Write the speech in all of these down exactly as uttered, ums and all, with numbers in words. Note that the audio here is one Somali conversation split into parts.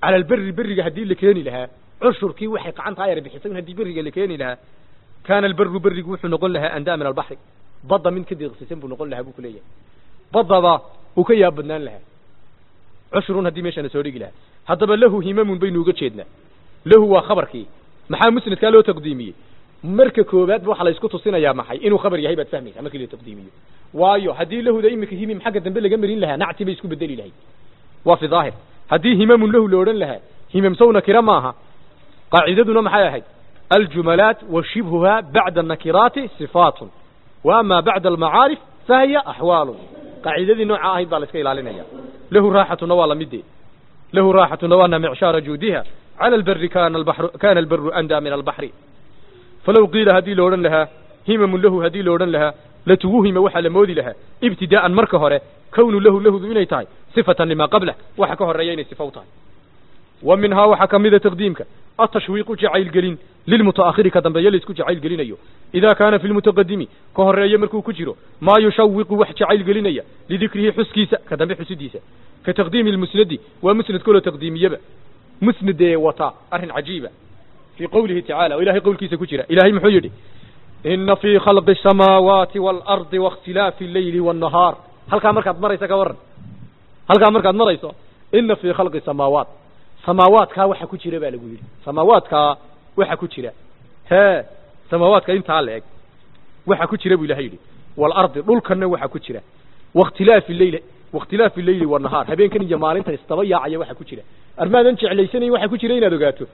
على البر برج هدي اللي كاني لها عشر كي وحي عن طاير بحسين هدي برج اللي كاني لها كان البر برج وحنا نقول لها أنداء من البحر بضة من كده غسسين بنقول لها بكلية بضة وكي بدنا لها عشرون هدي مش أنا سوري لها هذا له همم بين وجد شدنا له هو خبر كي محا مسند كان له تقديمي مركب كوبات بوح على يسكتوا سنة يا محي إنه خبر يهيب تفهمي أما كله تقديمي وايو هدي له دايما كهيم محقق دنبله جمرين لها نعتي بيسكو بالدليل هي وفي ظاهر هدي همم له لورن لها همم سونا كرامها قاعدتنا محايا هي الجملات وشبهها بعد النكرات صفات وأما بعد المعارف فهي أحوال قاعدة نوع هاي بالسكيل علينا له راحة نوال مدي له راحة نوال معشار جودها على البر كان البحر كان البر أندى من البحر فلو قيل هدي لورن لها همم له هدي لورن لها لتوهم وحل مودي لها ابتداء مركهره كون له له ذو إنيتاي صفة لما قبله وحكه الريين صفوتان ومنها وحكمذا تقديمك التشويق جعيل قلين للمتأخر كدنب يلسك جعيل قلين أيو إذا كان في المتقدم كهرية مركو كجرو ما يشوق وح جعيل قلين أيو لذكره حسكيسة كدنب حسديسة كتقديم المسند ومسند كله تقديم يبا مسند وطا أرهن عجيبة في قوله تعالى وإلهي قول كيسة كجرة إلهي محيدي إن في خلق السماوات والأرض واختلاف الليل والنهار هل كان مركز مريسة كورن هل كان مركز مريسة إن في خلق السماوات سماوات كا وحا كجرة بقى لقول سماوات كا وحا كجرة ها سماوات كا انت عليك وحا كجرة بإلهي والأرض دول كنا وحا كجرة واختلاف الليل واختلاف الليل والنهار هبين كان جمال انت استضيع عيا وحا كجرة أرماد انت عليساني وحا كجرة إنا دقاته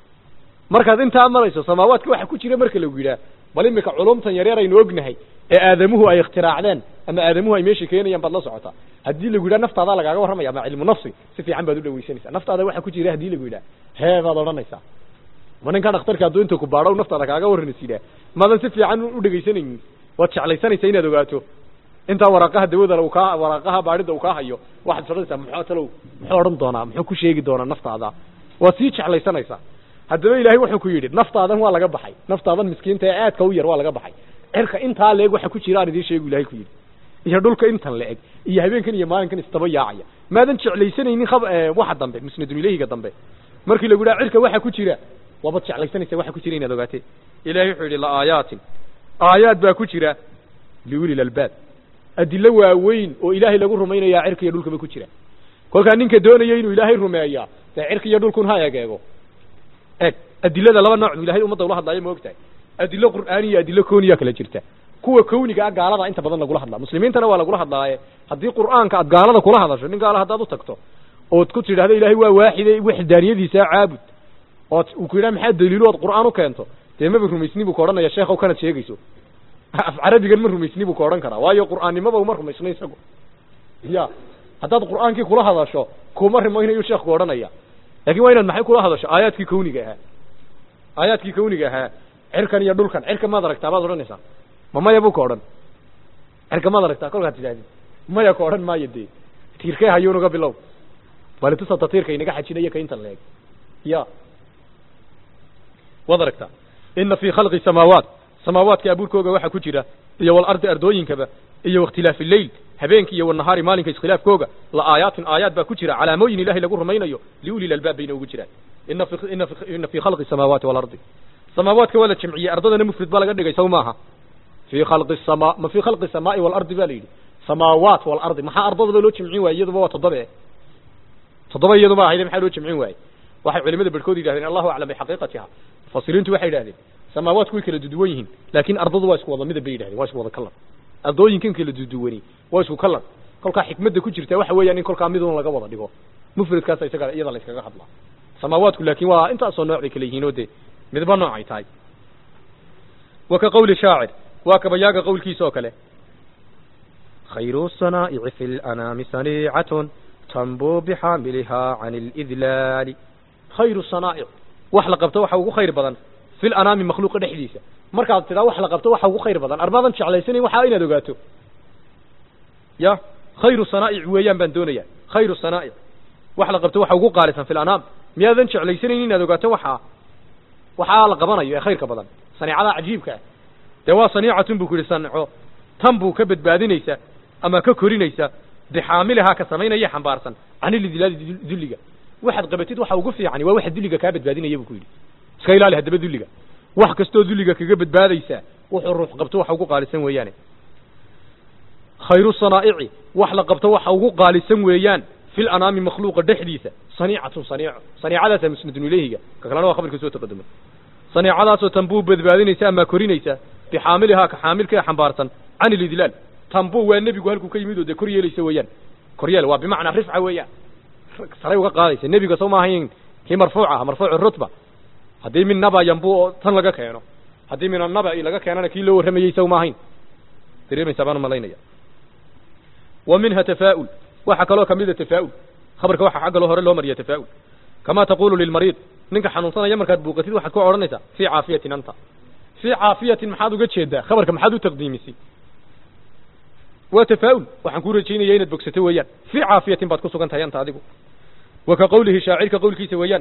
مركز انت مريسة سماوات كا وحا كجرة مركز لقول bal imika culumtan yareer aynu ognahay ee aadamuhu ay ikhtiraacdeen ama aadamuhu ay meesha keenayaan bad la socota hadii lagu yiraahdo naftaada lagaaga waramaya ma cilmu nafsi si fiican baad u dhaweysanaysaa naftaada waxa ku jira hadii lagu yiraahdo heebaad oranaysaa maninka dhakhtarka hadduu inta ku baadho naftaada kaaga waranaysiina madan si fiican u dhageysanaynin waad jeclaysanaysaa inaad ogaato inta waraqaha dawada lagu ka waraqaha baadhida uu ka hayo waxaad filaysaa muxuu talow muxuu oran doonaa muxuu ku sheegi doonaa naftaada waad si jeclaysanaysaa haddaba ilaahay wuxuu ku yiri naftaadan waa laga baxay naftaadan miskiinta ee aadka u yar waa laga baxay cirka inta leeg waxa ku jira aridii sheegu ilaahay ku yiri iyo dhulka intan leeg iyo habeenkan iyo maalinkan istaba yaacaya maadan jeclaysanaynin khab waxa dambe musnadun ilayhiga dambe markii lagu dhaca cirka waxa ku jira waba jeclaysanaysa waxa ku jira inaad ogaatay ilaahay wuxuu yiri la aayatin aayaad baa ku jira liwili albab adilla waaweyn oo ilaahay lagu rumaynayaa cirka iyo dhulka ku jira kolka ninka doonaya inuu ilaahay rumeeyaa cirka iyo dhulkun ha eegeego eg adillada laba nooc ilaahay umada ula hadlayo ma ogtahay adillo qur'aani iyo adillo kooniya kala jirta kuwa kooniga ah gaalada inta badan lagu hadlaa muslimiintana waa lagu hadlaaye hadii qur'aanka aad gaalada kula hadasho nin gaala hadaad u tagto oo ku tiraahdo ilaahay waa waaxid wixdaaniyadiisa caabud oo uu ku yiraahdo maxaa daliilo oo qur'aan u keento deema rumaysni buu koodhanaya sheekh oo kana sheegayso af carabigan ma rumaysni buu koodhan karaa waayo qur'aannimada uma rumaysnay isagu ya hadaad qur'aankii kula hadasho kuma rumaynayo sheekh koodhanaya laakiin waa inaad maxay kula hadasho aayaadkii kooniga ah aayaadkii kooniga ah cirkan iyo dhulkan cirka ma aragtaa baad oranaysaa ma maya buu koodhan cirka ma aragtaa kolka tijaadi maya koodhan ma yidii tiirkay hayo uga bilow bal inta soo tiirkay inaga xajinaya ka inta leeg ya wadaragta in fi khalqi samawat samawaatka abuurkooga waxa ku jira iyo wal ardi ardooyinkaba iyo waqtilaaf al-layl habeenkii iyo nahaari maalinka iskhilaafkooga la aayatin aayaad baa ku jira calaamooyin ilaahay lagu rumaynayo liuli albaab bayna ugu jiraan in fi in fi in fi khalqi samawati wal ardi samawaatka wala jamciya ardadana mufrad baa laga dhigay sawmaaha fi khalqi samaa ma fi khalqi samaa'i wal ardi baa leeydi samawat wal ardi maxaa ardada loo jamcin waayay iyadoo waa toddoba toddoba iyadoo ma ahayd maxaa loo jamcin waayay waxay culimada barkood yiraahdeen Allahu a'lam bi haqiiqatiha fasiliintu waxay yiraahdeen samawat ku kala duwan yihiin laakiin ardadu waa isku wada mid bay yiraahdeen waa isku wada kala ardooyinkan kala duduwani waa isku kala kolka xikmadda ku jirta waxa weeyaan in kolka midoon laga wada dhigo mufradkaas isaga iyada la iskaga hadlaa samaawaadku laakiin waa inta soo nooc kale yihiin oo de midba nooc ay tahay waka qawli shaacir waka bayaaga qawlkiisa oo kale khayru sanaa'i fil anami sani'atun tanbu bihamilha 'anil idlal khayru sanaa'i wax la qabto waxa ugu khayr badan fil anami makhluuqa dhexdiisa markaad tiraa wax la qabto waxa ugu khayr badan armadan jeclaysanay waxa inaad ogaato ya khayru sanaa'i weeyaan baan doonaya khayru sanaa'i wax la qabto waxa ugu qaalisan fil anam miyaadan jeclaysanay inaad ogaato waxa waxa la qabanayo ee khayrka badan saniicada cajiibka ah dawaa saniicatun buu ku sanco tan buu ka badbaadinaysa ama ka korinaysa bixaamilaha ka sameynaya xambaarsan anil dilal dulliga waxaad qabatid waxa ugu fiican waa waxa duliga ka badbaadinaya buu ku yiri iska ilaali hadaba duliga wax kasto duliga kaga badbaadaysa wuxuu ruux qabto waxa ugu qaalisan weeyaan khayru sanaa'ici wax la qabto waxa ugu qaalisan weeyaan fil anaami makhluuqa dhaxdiisa saniicatu saniico saniicadaas musnadun ilayhiga ka kalena waa khabarka soo taqadumay saniicadaas oo tanbuu badbaadinaysa ama korinaysa bixaamilha ka xaamilka xambaarsan an ilidlal tanbuu waa nabigu halku ka yimid oo kor yeelaysa weeyaan kor yeel waa bimaana rifca weeyaan saray uga qaadaysa nabiga soo maahayn ki marfuuca marfuuc rutba hadii min naba yanbu tan laga keeno hadii min naba laga keenana kii loo waramayay soo maahayn dareemaysa baan malaynaya ومنها تفاؤل waxa kale oo kamid ah tafaa'ul khabarka waxa xagga loo hore loo mariyo tafaa'ul kama taqulu lil marid ninka xanuunsanaya markaad buuqatid waxaad ku oranaysaa fi aafiyatin anta fi aafiyatin maxaad uga jeedaa khabarka maxaad u taqdiimisay wa tafaa'ul waxaan ku rajaynayaa inaad bogsato weeyaan fi aafiyatin baad ku sugan tahay anta adigu wa ka qawlihi shaa'irka qawlkiisa weeyaan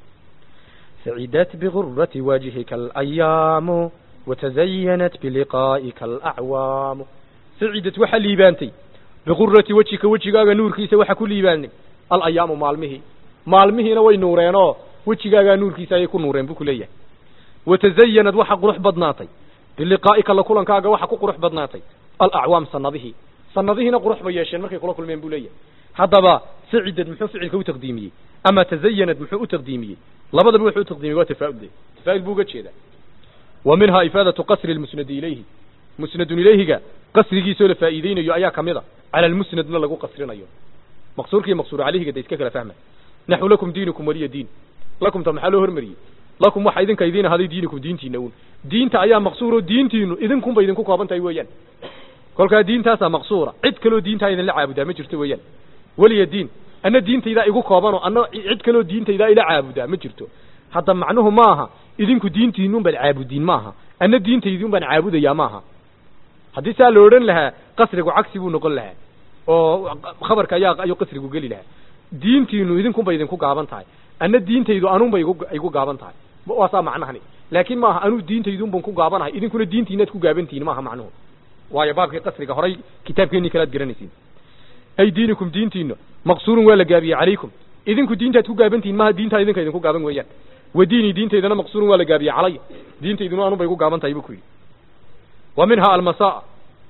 sa'idat bi ghurrati wajhika al ayyam wa tazayyanat bi liqa'ika al a'wam sa'idat waxa liibaantay بغرة وجهك وجهك نور كيسة وحكل يبان الأيام مالمه مالمه نوي نورينه وجهك نور كيسة يكون نورين بكلية وتزينت وحق روح بدناتي باللقائك الله كلن كاغا وحق روح بدناتي الأعوام صنده صنده نقروح بياشين مركي كل كل من بولية هذا با سعدت محو فعل كو تقديمي أما تزينت محو تقديمي لبد محو تقديمي وتفاؤل تفاؤل بوجه كذا ومنها إفادة قصر المسند إليه مسند إليه قصر جيسول فائدين يو أيا كمذا على المسند لا لغو قصرنا يوم مقصور كي مقصور عليه قد يسكك لا فهمه نحو لكم دينكم ولي دين لكم تمحلوا هرمري لكم waxa idinka idin haday diinku diintiina uu diinta ayaa maqsuuro diintiinu idinkum bay idinku kooban tahay weeyaan kolka diintaas maqsuura cid kale diinta idin la caabudaa ma jirto weeyaan waliya diin ana diintayda igu kooban oo ana cid kale diintayda ila caabudaa ma jirto hadda macnuhu maaha idinku diintiinu bal caabudin maaha ana diintaydu baan caabudaya maaha hadii saa loo oran lahaa qasrigu cagsi buu noqon lahaa oo khabarka ayaa ayu qasrigu gali lahaa diintiinu idinku bay idinku gaaban tahay ana diintaydu anuun bay igu gaaban tahay waasa macnaheedu laakiin ma aha anu diintaydu baan ku gaabanahay idinkuna diintiina ku gaabantiin ma aha macnuhu waayo baabka qasriga horay kitaabkeeni kala garanaysiin ay diinikum diintiina maqsuurun wala gaabiye calaykum idinku diintaad ku gaabantiin ma aha diinta idinka idinku gaaban weeyaan wadiini diintaydana maqsuurun wala gaabiye calay diintayduna anuun bay igu gaaban tahay buu ku yiri ومنها المساء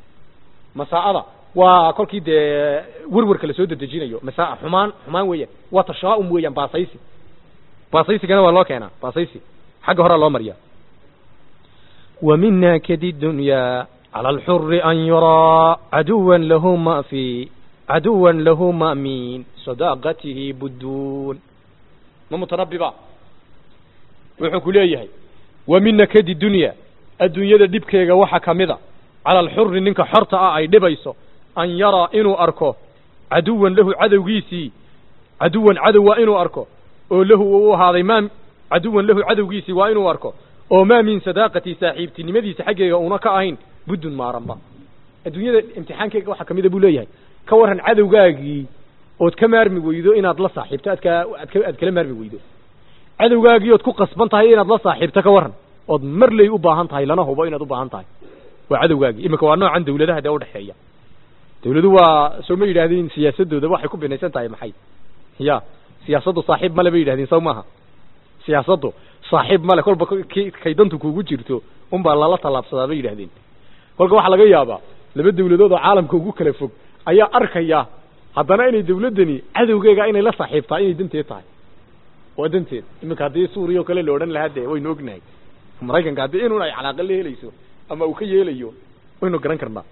مساء وكل كده ورور كلا سود الدجينيو مساء حمان حمان ويا وتشاؤم ويا باصيسي باصيسي كنا والله كنا باصيسي حق هرا الله مريا ومنا كدي الدنيا على الحر أن يرى عدوا له ما في عدوا له ما من صداقته بدون ما متربي بقى وحكوا ليه ومنا كدي الدنيا adduunyada dibkeega waxa kamida ala al-hurr ninka xorta ah ay dhibayso an yara inuu arko aduwan lahu cadawgiisi aduwan cadawa inuu arko oo lahu uu ahaaday maam aduwan lahu cadawgiisi waa inuu arko oo ma min sadaqati saaxiibtinimadiisa xageega una ka ahayn budun maaranba adduunyada imtixaankeega waxa kamida buu leeyahay ka waran cadawgaagii oo ka maarmi weydo inaad la saaxiibto adka aad kala maarmi weydo cadawgaagii oo ku qasban tahay inaad la saaxiibto ka waran od marlay u baahan tahay lana hubo inaad u baahan tahay waa cadawgaagi imika waa noocan dawladaha u dhaxeeya dawladu waa soo ma yiraahdeen siyaasadooda waxay ku binaysan tahay maxay ya siyaasadu saaxiib ma la yiraahdeen soo maaha siyaasadu saaxiib ma la kolba kaydantu kuugu jirto un baa lala talaabsadaa bay yiraahdeen kolka waxa laga yaabaa laba dawladood oo caalamka ugu kala fog ayaa arkaya haddana inay dawladani cadawgeega inay la saaxiibtaa inay danteed tahay waa danteed imika hadii Suuriya kale loo oran lahaa way noognahay maraykanka hadii inuu ay calaaqo leelayso ama uu ka yeelayo waynu garan karnaa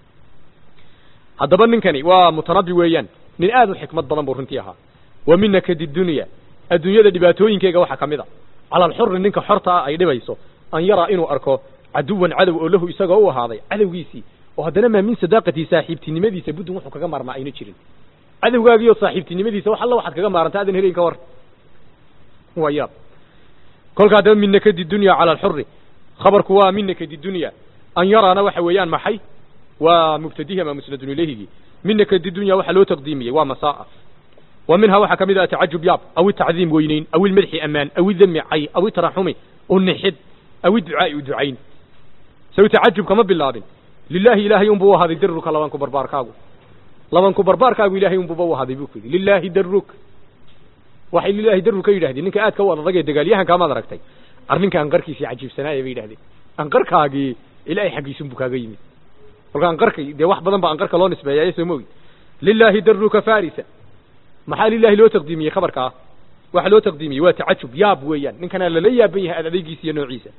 hadaba ninkani waa mutanabbi weeyaan nin aad u xikmad badan buu runtii ahaa wa minaka didunya adduunyada dhibaatooyinkeega waxa kamida ala al-hurr ninka xorta ay dhibayso an yara inuu arko aduwan cadaw oo lahu isaga u ahaaday cadawgiisi oo hadana ma min sadaqati saaxiibtinimadiisa budun wuxuu kaga maarmaa ayna jirin cadawgaagiyo saaxiibtinimadiisa wax alla waxaad kaga maarantaa adan heerin ka war wayaab كل هذا منك دي الدنيا على الحر خبر كوا منك دي الدنيا أن يرى أنا وحويان محي ومبتديها ما مسند إليه منك دي الدنيا وحلو تقديمية ومساء ومنها وحكم إذا تعجب ياب أو التعظيم وينين أو المدح أمان أو الذم عي أو الترحم أو النحد أو الدعاء ودعين سوي تعجب كما بالله لله إله ينبوه هذا درك لوان كبر باركاغو لوان كبر باركاغو إله ينبوه هذا بيك لله درك waxay lillahi daru ka yidhaahdeen ninka aad ka wada ragay dagaalyahan ka ma aragtay arrinka anqarkiisa cajiibsanaayay bay yidhaahdeen anqarkaagii ilaahay xaqiisun buu kaaga yimid marka anqarkay dee wax badan baa anqarka loo nisbeeyay soo moogi lillahi daruka farisa maxaa lillahi loo taqdiimiyey khabarka waxa loo taqdiimiyey waa tacajub yaab weeyaan ninkana la la yaaban yahay adaygiisa iyo noociisa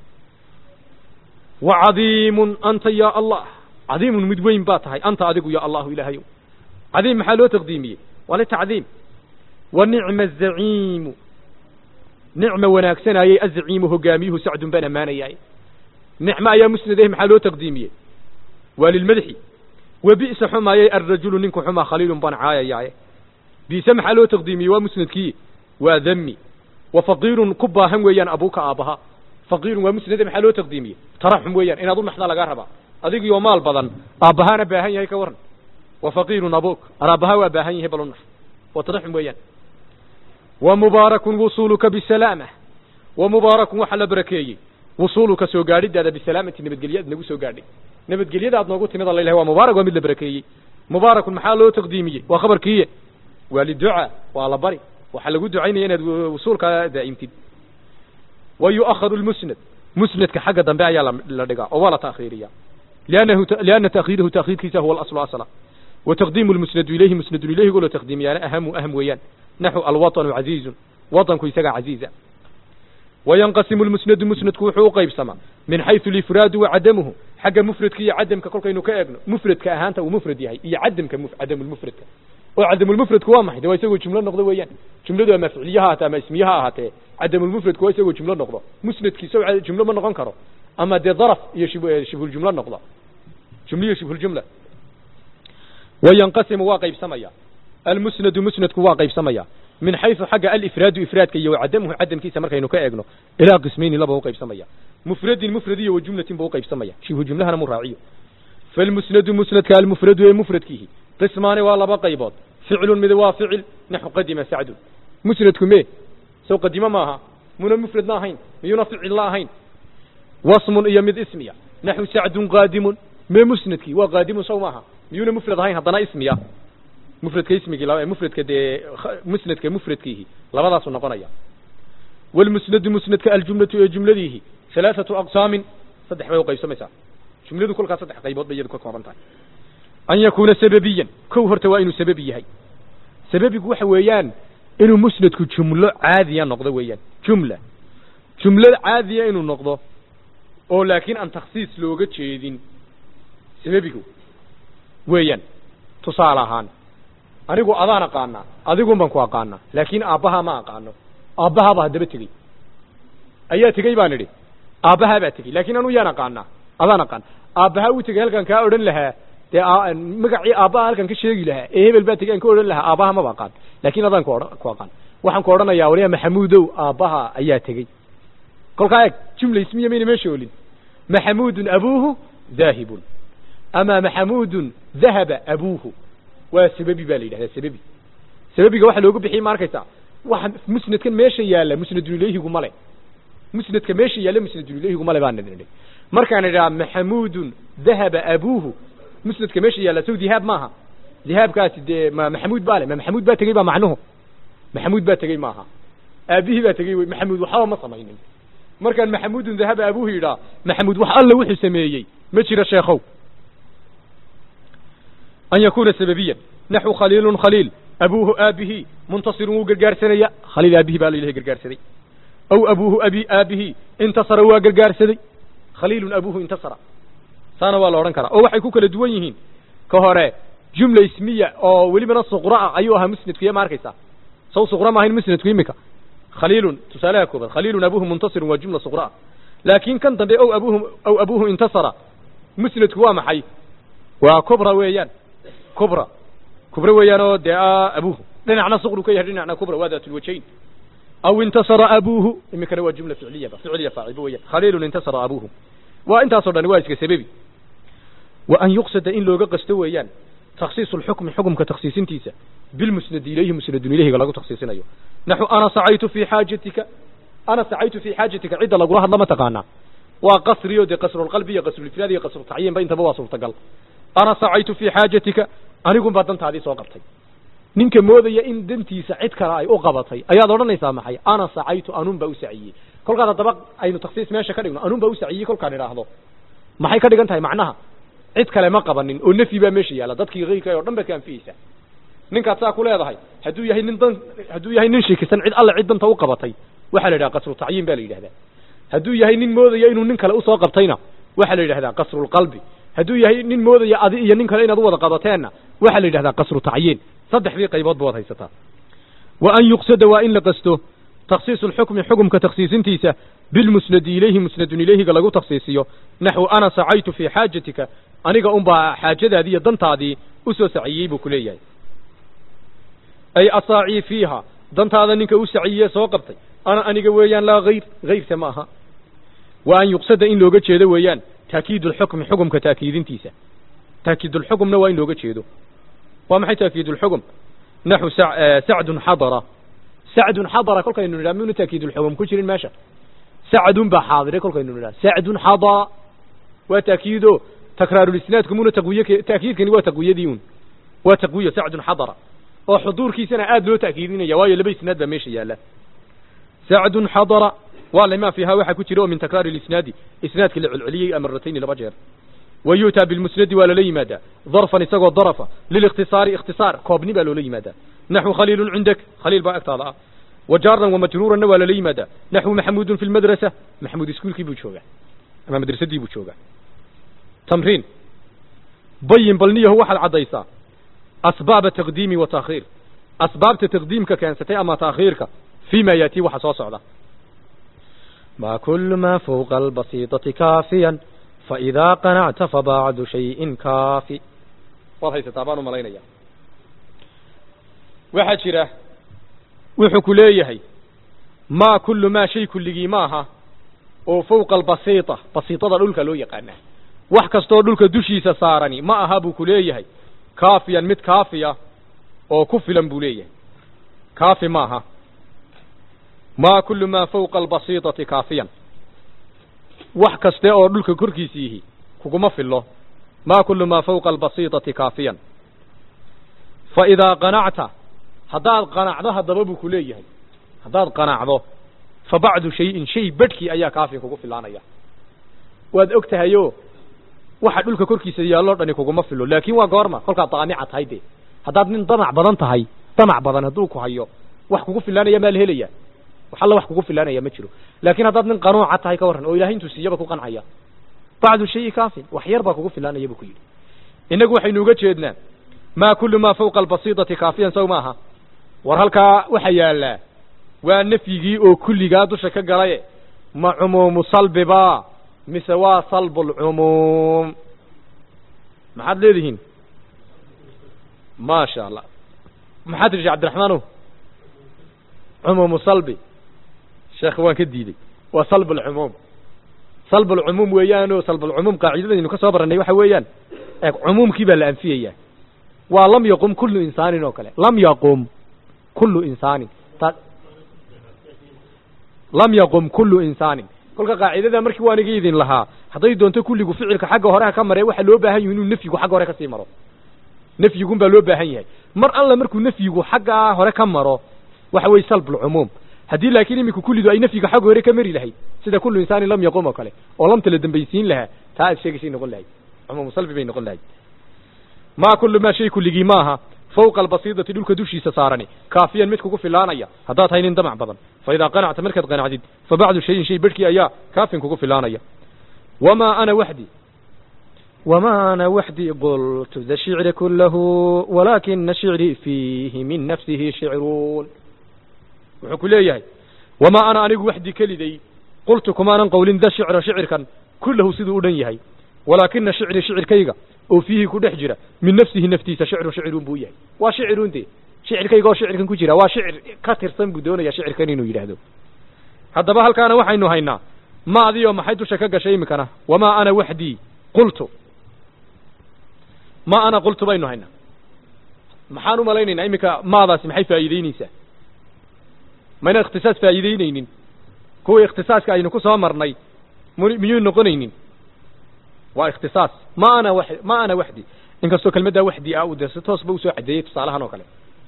wa cadiimun anta ya allah cadiimun mid weyn baa tahay anta adigu ya allah ilaahayo cadiim maxaa loo taqdiimiyey wala tacdiim wa ni'ma az-za'iim ni'ma wanaagsanayay az-za'iim hogaamiyuhu sacdun bana maanayay ni'ma ayaa musnadahay maxaa loo taqdiimiyey waa lil madhi wa bi'sa xumayay ar-rajulu ninku xuma khaliilun ban caayayay bi'sa maxaa loo taqdiimiyey waa musnadkii waa dhammi wa faqiirun kubahan weeyaan abuka aabaha faqiirun waa musnad maxaa loo taqdiimiyey tarahum weeyaan inaad u naxda laga raba adigu iyo maal badan aabahana baahan yahay ka waran wa faqiirun abuk arabaha waa baahan yahay balun wa tarahum weeyaan wa mubarakun wusuluka bisalaama wa mubarakun waxa la barakeeyay wusuluka soo gaadhidaada bisalaamati nabadgeliyad nagu soo gaadhay nabadgeliyada aad noogu timid Allah ilaahay waa mubarak waa mid la barakeeyay mubarakun maxaa loo taqdiimiyey waa khabarkii waa liduca waa la bari waxa lagu ducaynaya inaad wusulka daa'imtid ويؤخر المسند مسند كحاجة ضمبها يلا لدقاء ولا تأخيرية لأنه ت... لأن تأخيره تأخير كيسه هو الأصل أصلا وتقديم المسند إليه مسند إليه يقول تقديم يعني أهم وأهم ويان نحو الوطن عزيز وطن كيسة عزيزة وينقسم المسند مسند كوحو قيب سما من حيث الإفراد وعدمه حاجة مفرد كي عدم ككل كينو كأجن مفرد كأهانته ومفرد يهي يعدم كمف عدم المفرد وعدم المفرد كوامح ده يسوي جملة نقضة ويان جملة ده مفعوليها هاتا ما اسميها هاتا عدم المفرد كويس يسوي جملة نقضة مسند كيسوي جملة من نقنكره أما ده ظرف يشبه يشبه الجملة نقضة جملة يشبه الجملة وينقسم واقع بسمية المسند مسند كواقع بسمية من حيث حاجة الإفراد وإفراد كي يعدمه عدم كيس مركا ينكا يجنو إلى قسمين لا بوقع بسمية مفرد المفردية وجملة بوقع بسمية شبه جملة أنا مراعية فالمسند مسند كالمفرد ومفرد كيه قسمان ولا بقيبات فعل مذوا فعل نحو قدم سعد مسندكم ايه سو قدم ماها من المفرد لا هين ميون فعل لا هين وصم يمد اسميا نحو سعد قادم ما مسندك وقادم سو ماها ميون مفرد هين هضنا اسميا مفرد كاسمي لا مفرد كده مسند كمفرد كيه لبداس نقنيا والمسند مسند كالجمله جملته ثلاثه اقسام صدح ما قيسميسا جملته كل صدح قيبود بيد كوبانتاي أن يكون سببيا كوهر توائن سببي هاي سببي waxa weeyaan inuu musnadku jumlo caadiya noqdo weeyaan jumla jumla caadiya inuu noqdo oo laakiin aan takhsiis looga jeedin sababigu weeyaan tusaale ahaan anigu adaan aqaana adigu baan ku aqaana laakiin aabaha ma aqaano aabaha baa daba tagay ayaa tagay baan idhi aabaha baa tagay laakiin anu yaan aqaana adaan aqaan aabaha uu tagay halkan ka oran lahaa de magacii aabaha halkan ka sheegi lahaa ee hebel baa tagay aan ka oran lahaa aabaha ma baqaan laakiin adaan ku oran ku aqaan waxaan ku oranayaa wariya maxamuudow aabaha ayaa tagay kolka eeg jumla ismiya meena meeshoolin maxamuudun abuuhu daahibun ama maxamuudun dhahaba abuuhu waa sababi baa leeyahay sababi sababiga waxa loogu bixiyay markaysa waxa musnadkan meesha yaala musnadun ilayhigu male musnadka meesha yaala musnadun ilayhigu male baan nidhi markaan idhaa maxamuudun dhahaba abuuhu مسند كماشي يلا سو ذهاب معها ذهاب كاسد ما محمود باله ما محمود بقى تجي بقى معنوه محمود بقى تجي معها أبيه بقى تجي محمود وحاول ما صميني مركان محمود ذهب أبوه إلى محمود وح الله وحي سميي ما تشير الشيخو أن يكون سببيا نحو خليل خليل أبوه أبيه منتصر وقرقار سنية خليل أبيه بالي له قرقار سني أو أبوه أبي أبيه انتصر وقرقار سني خليل أبوه انتصر سانا waa la oran karaa oo waxay ku kala duwan yihiin ka hore jumla ismiya oo wali mana suqraa ayuu ahaa musnadku ma arkaysa soo suqraa ma ahayn musnadku imika khaliilun tusalaha kooban khaliilun abuhu muntasir wa jumla suqraa laakiin kan dambe oo abuhu aw abuhu intasara musnadku waa maxay waa kubra weeyaan kubra kubra weeyaan oo daa abuhu dhinacna suqru ka yahay dhinacna kubra wadatul wajhayn aw intasara abuhu imika waa jumla ficliya ficliya faa'il weeyaan khaliilun intasara abuhu wa inta soo dhan waa iska sababi وأن يقصد إن لوجا قستويان تخصيص الحكم حكم كتخصيص انتيسا بالمسند إليه مسند إليه قالوا تخصيصنا أيوه نحو أنا سعيت في حاجتك أنا سعيت في حاجتك عدة لقراها الله ما تقانا وقصر يودي قصر القلب يقصر الفلاد يقصر التعيين بين تبواصل تقل أنا سعيت في حاجتك أنا يقوم بعدين هذه سوقتي ninka moodaya in dantiisa cid kale ay u qabatay ayaad odhanaysaa maxay ana sacaytu anuun baa u saciyey kolkaad haddaba aynu takhsiis meesha ka dhigno anuun baa u saciyey kolkaan idhaahdo maxay ka dhigan tahay macnaha cid kale ma qabanin oo nafyi baa meesha yaalla dadkii kayrka oo dhan baad ka anfiyeysaa ninkaad saa ku leedahay hadduu yahay nin dan hadduu yahay nin shikisan cid alle cid danta u qabatay waxaa la yidhaha qasru tacyiin baa la yidhahdaa hadduu yahay nin moodaya inuu nin kale usoo qabtayna waxaa la yidhahdaa qasrulqalbi hadduu yahay nin moodaya adi iyo nin kale inaad u wada qabateenna waxaa la yidhahdaa qasru tacyiin saddexdii qaybood ba waad haysataa wa an yuqsada waa in la qasto takhsiisu lxukmi xukumka takhsiisintiisa bilmusnadi ilayhi musnadun ilayhiga lagu takhsiisiyo naxwu ana sacaytu fii xaajatika aniga unbaa xaajadaadii iyo dantaadii usoo saciyey buu ku leeyahay ay asaacii fiiha dantaada ninka u saciye soo qabtay ana aniga weeyaan laa hayr hayrka ma aha wa an yuqsada in looga jeedo weeyaan taakiid lxukmi xukumka taakiidintiisa taakiid lxukumna waa in looga jeedo waa maxay taakiid lxukum naxu sacdun xadara sacdun xadara kolkaynu nidhaha miyuna taakiid lxukum ku jirin meesha sacdun baa xaadire kolkaynu nidhaha sacdun xadara waa taakiido takraarulisnaadku muna taqwiye taakiidkani waa taqwiyadii un waa taqwiya sacdun xadara oo xuduurkiisana aad loo taakiidinaya waayo laba isnaad baa meesha yaalla sacdun xadara waa lima fiiha waxaa ku jira oo min takraari lisnaadi isnaadka la celceliyey amarratayni laba jeer ويؤتى بالمسند ولا ليمادا ظرفا يسقو ظرفا للاختصار اختصار كوبني بقى له ليمادا نحو خليل عندك خليل بقى اكتاضا وجارا ومجرورا ولا ليمادا نحو محمود في المدرسة محمود سكول كي بوشوغا اما مدرسة دي بوشوغا تمرين بين بلنيه هو حل عضيسا اسباب تقديم وتاخير اسباب تقديمك كان ستي اما تاخيرك فيما ياتي وحصاص على ما كل ما فوق البسيطة كافيا فإذا قنعت فبعد شيء كافي والله ستابان ملينيا waxa jira wuxuu ku leeyahay ma kullu ma shay kulligii maaha oo fawqa albasiita basiitada dhulka loo yaqaan wax kasto dhulka dushiisa saarani ma aha buu ku leeyahay kaafiyan mid kaafiya oo ku filan buu leeyahay kaafi maaha ma kullu ma fawqa albasiitati kaafiyan wax kaste oo dhulka korkiisiihi kuguma fillo ma kullu ma fawqa albasiitati kaafiyan fa idha qanacta hadaad qanacdo hadaba buu ku leeyahay hadaad qanacdo fa bacdu shay'in shay badki ayaa kaafi kugu filaanaya waad ogtahayo waxa dhulka korkiisa yaalo dhani kuguma fillo laakiin waa goorma kolka daamica tahay de hadaad nin damac badan tahay damac badan haduu ku hayo wax kugu filaanaya ma lehelaya wax alla wax kugu filaanaya ma jiro laakiin hadaad nin qanuuca tahay ka waran oo ilaahay intuu siiyaba ku qancaya bacdu shay kaafi wax yar ba kugu filaanaya buu ku yiri inagu waxaynu uga jeednaa ma kullu ma fawqa albasiitati kaafiyan sawmaha war halka waxa yaala waa nafyigii oo kulliga dusha ka galay ma umumu salbiba mise waa salbul umum maxad leedihiin ma sha Allah maxad rajaa Abdurrahmaan umumu salbi sheekh waan ka diiday waa salbul umum salbul umum weeyaan oo salbul umum qaacidadaynu ka soo baranay waxa weeyaan ee umumkii baa la anfiyaya waa lam yaqum kullu insaanin oo kale lam yaqum kullu insaanin lam yaqum kullu insaanin kolka qaacidada markii waan iga idin lahaa haday doonto kulligu ficilka xagga hore ka maray waxa loo baahan yahay inuu nafyigu xagga hore ka sii maro nafyigu baa loo baahan yahay mar alla markuu nafyigu xagga hore ka maro waxa way salbul umum hadii laakiin imika kullidu ay nafyiga xagga hore ka mari lahayd sida kullu insaanin lam yaqum oo kale oo lam tala dambaysiin lahaa taa sheegaysi noqon lahayd umum salbi bay noqon lahayd ما كل ما شيء كل جماها فوق البسيطة دولك دوشي سسارني كافيا متكو في اللانية هدات هين دمع بضن فإذا قنعت مركز قناعدين فبعد شيء شيء بركي أياه كافيا كوكو في اللانية وما أنا وحدي وما أنا وحدي قلت ذا الشعر كله ولكن شعري فيه من نفسه شعرون وحكول إياه وما أنا أنا وحدي كلدي قلت كمان قول ذا شعر شعر كان كله سيدو أدنيهي ولكن شعري شعر كيغا وفيه كده حجرة من نفسه نفتيس شعر شعر بويه وشعرون دي شعر كيغا شعر كان كجرا وشعر كثر سن بدون يا شعر كان انه يراهدو هذا بحال كان waxaynu hayna maadi oo maxay dusha ka gashay imikana wama ana wahdi qultu ma ana qultu baynu hayna maxaanu malaynayna imika maadaasi maxay faa'iideynaysa mayna ikhtisaas faa'iideynaynin kuwa ikhtisaaska aynu ku soo marnay miyuu noqonaynin واختصاص ما انا وحدي ما انا وحدي ان كسو كلمه وحدي او دستوس بو سو عديت تصالحان او كله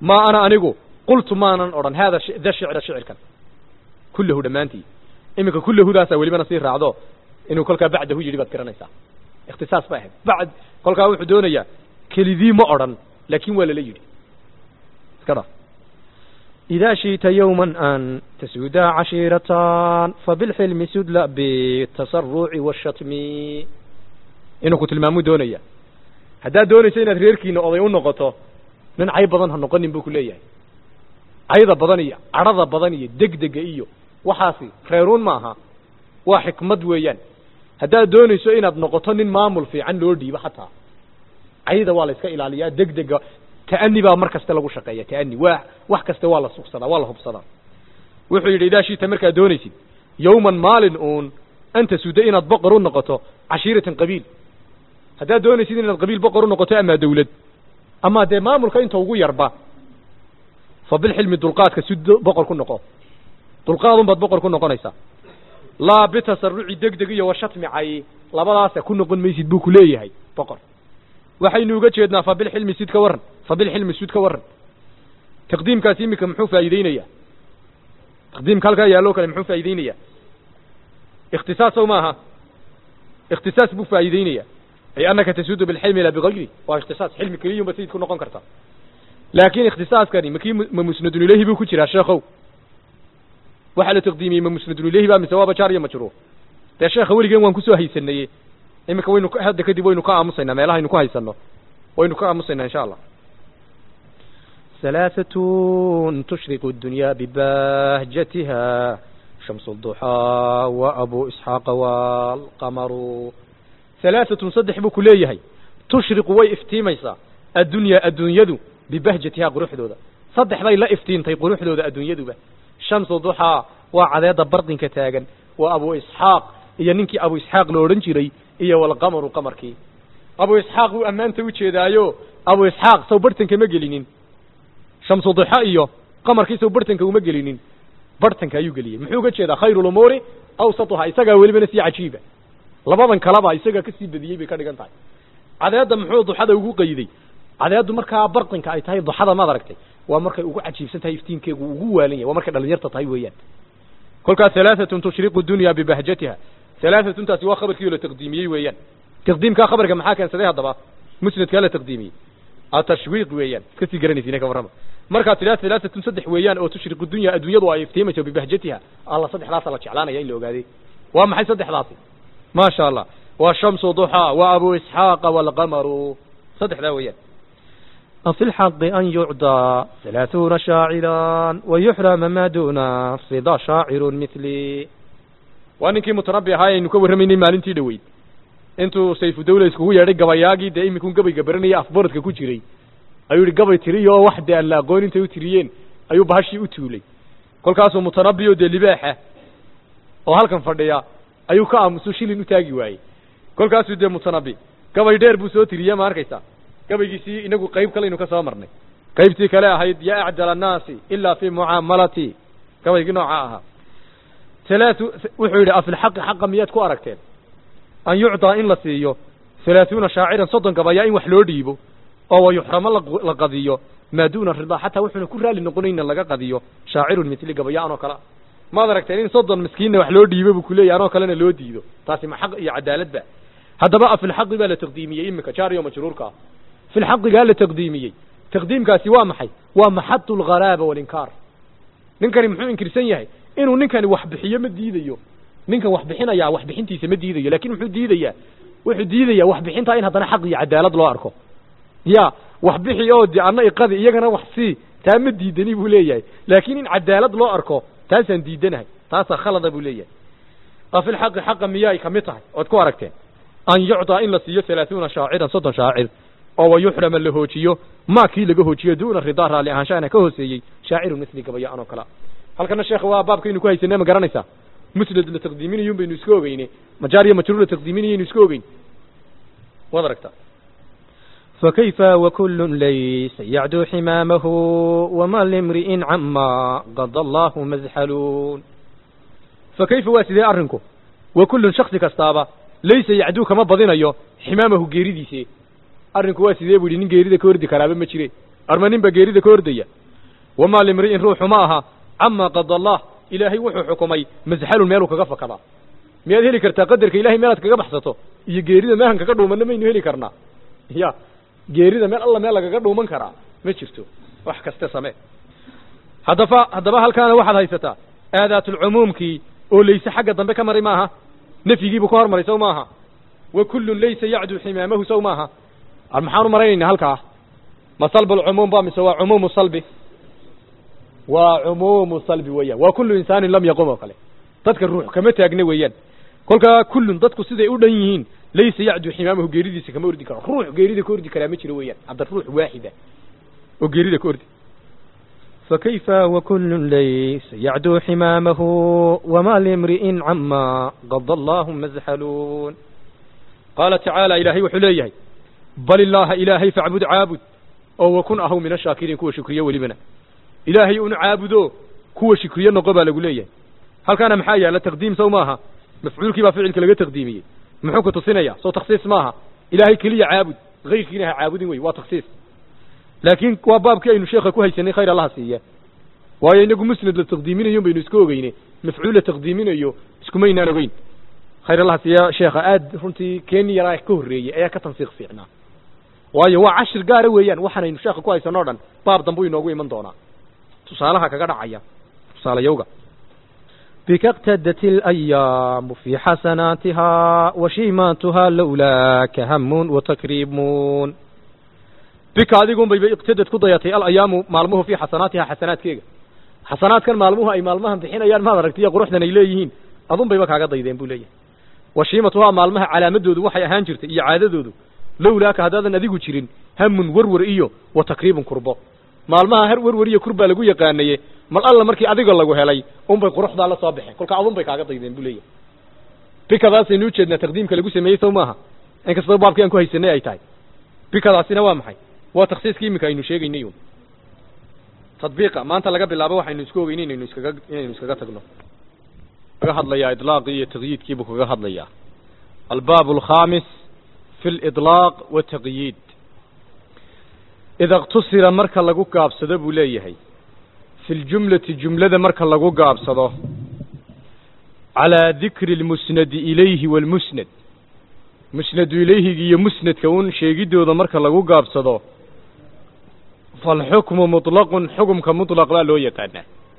ما أنا أنيقو قلت ما أنا أرن هذا ذا الشعر شعر كان كله دمانتي إمك كله ذا سوي لي نصير رعضه إنه كل بعده يجي بذكرنا يسا اختصاص واحد بعد كل كا وحدونا يا كل ذي ما أرن لكن ولا لا يجي كذا إذا شئت يوما أن تسود عشيرتان فبالحلم سدل بالتسرع والشتم إنه كنت المامو دونيا هذا دوني سينا ريركي إنه أضيون نقطه من عيب بدنها نقنن بكلية عيضة بدنية عرضة بدنية دق دق إيو وحاسي خيرون معها وحكمة ويان هذا دوني سينا بنقطن مامل في عن لوردي بحتها عيضة والسك إلى عليا دق دق تأني بقى مركز تلقوا شقية تأني واح واح كست والله سوق صدا والله بصدا وحول إذا شيء تمرك دونيسي يوما مال أون أنت سودين بقرون نقطة عشيرة قبيل هذا دونيسي إن القبيل بقرون نقطة أما دولد أما ده ما ملكين توقو يربا فبالحلم الدلقات كسود بقر كن نقطة دلقات بد بقر كن نقطة نيسا لا بتسرع دق دقية وشتم عي لا بلاسة كن نقول ميسيد بوكليه هاي بقر waxay nuuga jeednaa fabil xilmi sid ka waran fabil xilmi sid ka waran taqdiimkaasi imika muxuu faa'iideynaya taqdiimka halka yaalo kale muxuu faa'iideynaya ikhtisaas oo maaha ikhtisaas buu faa'iideynaya ay annaka tasuudu bil xilmi la bighayri wa ikhtisaas xilmi kaliya basid ku noqon karta laakiin ikhtisaaskani makii ma musnadun ilayhi buu ku jiraa sheekhow waxa la taqdiimiyay ma musnadun ilayhi ba misawaba jaariya majruur ta sheekha waligan waan ku soo haysanayay إمك وينو هذا كذي وينو كأمسنا ما لها إنو كهيسنا وينو كأمسنا إن شاء الله ثلاثة تشرق الدنيا ببهجتها شمس الضحى وأبو إسحاق والقمر ثلاثة صدح بكلية هي تشرق ويفتيميسا الدنيا الدنيا دو ببهجتها قروح دودا صدح بي لا افتين تي قروح دودا الدنيا دو شمس الضحى وعذاب برد كتاغن وأبو إسحاق iyo ninkii Abu Isxaaq loo oran jiray iyo wal qamaru qamarkii Abu Isxaaq uu amaanta u jeedaayo Abu Isxaaq soo bartanka ma gelinin shamsu dhuha iyo qamarkii soo bartanka uma gelinin bartanka ayuu geliyay muxuu uga jeedaa khayrul umuri awsatuha isaga waliba si cajiiba labadan kalaba isaga ka sii badiyay bay ka dhigan tahay cadeeda muxuu dhuhada ugu qayday cadeedu markaa bartanka ay tahay dhuhada ma aragtay waa markay ugu cajiibsan tahay iftiinkeegu ugu waalan yahay waa markay dhalinyarta tahay weeyaan kolka ثلاثة تشرق الدنيا ببهجتها ثلاثة تنتهي وخبر كيلو تقديمي ويان تقديم كا خبر كما كان سديها دبا مسند كلا تقديمي التشويق ويان كسي قرني فينا كورما marka ثلاثة ثلاثة تنصدح ويان او تشرق الدنيا ادويadu ay iftiimayso ببهجتها الله صدح لا صلا جعلانaya in la ogaaday waa maxay saddex laasi ma sha Allah wa shamsu duha wa abu ishaq wal qamaru saddex da wayaan في الحق أن يعدى ثلاثون شاعرا ويحرم ما دون صدا شاعر مثلي وأنك متربي هاي إنك ورميني مالنتي دويد أنتو سيف دولة اسكو يا رجال بياجي دائما يكون قبي قبرني أخبارك كوجري أيو رجال تريو واحدة لا قول أنت وتريين أيو بهشي أتولي كل كاسو متربي ودلي باحة وهالكم فرديا أيو كام سوشيل نتاجي واي كل كاسو ده متربي قبي دير بوسو تريا ماركيسا gabaygiisii inagu qayb kale inuu ka soo marnay qaybtii kale ahayd ya a'dal an-nas illa fi mu'amalati gabaygi nooca aha talaatu wuxuu yiri afil haqq haqqa miyad ku aragteen an yu'ta in la siiyo ثلاثين shaaciran soddon gabaya in wax loo dhiibo oo way yuhrama la qadiyo ma duuna rida hatta wuxuu ku raali noqonayna laga qadiyo shaacirun mithli gabaya anoo kala ma aragteen in soddon miskiin wax loo dhiibo ku leeyahay anoo kalena loo diido taasi ma xaq iyo cadaalad ba hadaba afil haqq ba la taqdiimiyay imka jaariyo majruurka في الحق قال تقديمي تقديم كاسي وامحي ومحط الغرابة والإنكار ننكر محو إنكر سنيه إنه ننكر وحبحية مديديو ننكر وحبحينا يا وحبحينتي سمديديو لكن محو ديديا وحو ديديا وحبحين طاين هذا حقي عدالة الله أركو يا وحبحي يودي أنا إقاذي إيقنا وحسي تامد ديدني بوليه لكن إن عدالة الله أركو تاسا ديدنها تاسا خلط بوليه ففي الحق حق مياي كمتها وتكو أركتين أن يعطى إن لسيه ثلاثون شاعرا صدا شاعر أو يحرم اللهوتيو ما كي لهوتيو دون الرضا رالي عشان كهوسي شاعر مثلي قبيا أنا كلا هل كان الشيخ وباب كينو كويس إنما قرنيسا مسند لتقديمين يوم بين نسكوبين مجارية مجرور لتقديمين نسكوبين وضركتا فكيف وكل ليس يعدو حمامه وما لامرئ عما قضى الله مزحلون فكيف واسدي أرنكو وكل شخص كستابا ليس يعدو كما بضين أيو حمامه قيريديسي arrinku waa sidee buu nin geerida ka wardi karaaba ma jire armanin ba geerida ka ordaya wama limri'in ruuxu ma aha amma qada allah ilaahay wuxuu xukumay masxalun meel uu kaga fakada miyaad heli kartaa qadarka ilaahay meelaad kaga baxsato iyo geerida meehan kaga dhuumanna maynu heli karnaa ya geerida meel alla meel lagaga dhuuman karaa ma jirto wax kasta samee haddaba haddaba halkaana waxaad haysataa aadaatul cumuumkii oo laysa xagga dambe ka mari maaha nafyigiibuu ka hormaray sow maaha wa kullun laysa yacdu ximaamahu sow maaha maxaan u maraynaynaa halkaa ma salbu lcumuum ba mise waa cumuumu salbi waa cumuumu salbi weeyaan waa kullu insaanin lam yaqum oo kale dadka ruux kama taagna weeyaan kolkaa kullun dadku siday u dhan yihiin laysa yacdu ximaamahu geeridiisa kama ordi karo ruux geerida ka ordi karaa ma jiro weeyaan hadda ruux waaxida oo geerida ka ordi فكيف وكل ليس يعدو حمامه وما لامرئ عما قضى الله مزحلون قال تعالى إلهي وحليه بل الله إلهي فاعبد عابد أو وكن أهو من الشاكرين كوى شكرية ولمنا إلهي أن عابدو كوى شكرية نقبل لقليه هل كان محايا لتقديم سوماها مفعول كيف فعل كلا تقديمية محوكة تصنية سو تخصيص ماها إلهي كلية عابد غير كليها عابد وي وتخصيص لكن وباب كأنه شيخ كوهي سنة خير الله سيئة وهي إنكم مسند للتقديمين يوم بين اسكوغين مفعول لتقديمين يوم اسكومين ناروين خير الله سيئة شيخ آد فهمتي كيني رايح كهري ايا كتنسيق فينا وهي هو عشر قارة ويان وحنا إنه شيخ كوهي سنورا باب دنبوي نوغوي من دونا تصالها كقرع عيا تصال يوغا بك اقتدت الأيام في حسناتها وشيماتها لولاك هم وتكريمون بك هذه بي اقتدت كضياتي الأيام مالموه في حسناتها حسنات كيغا حسنات كان مالموها أي مالمها امتحين أيان ما مركتيا قروحنا نيليهين أظن بي بكا قضيدين بوليه وشيمتها مالمها على مدود وحي هانجرت إيا عاددود لولاك هذا نذيقو تشيرين هم ورور إيو وتقريب كربو مالمها هر ورور إيو كربا لقو يقانيه مال الله مركي أذيق الله هلاي أم بي قروح دا الله صابحي كل كأظن بي قضيدين بوليه بك هذا سنوشدنا تقديم كالقو سميثو ماها إنك صدباب كيان كوهي سنة أي تاي بك هذا سنوامحي وتخصيص كيميكا إنه شيء إنيون تطبيقه ما أنت لقى بالله بوح إنه يسكوه إنين إنه يسكجا إنه يسكجا تقوله جهد ليا إطلاقية تغييد كيبك جهد ليا الباب الخامس في الإطلاق والتقييد إذا اقتصر مركا لقو قاب صدب وليه في الجملة جملة مركا لقو قاب صده على ذكر المسند إليه والمسند مسند إليه هي مسند كون شيء جديد وذا مركا لقو قاب صده فالحكم مطلق حكم كمطلق لا لو يقنا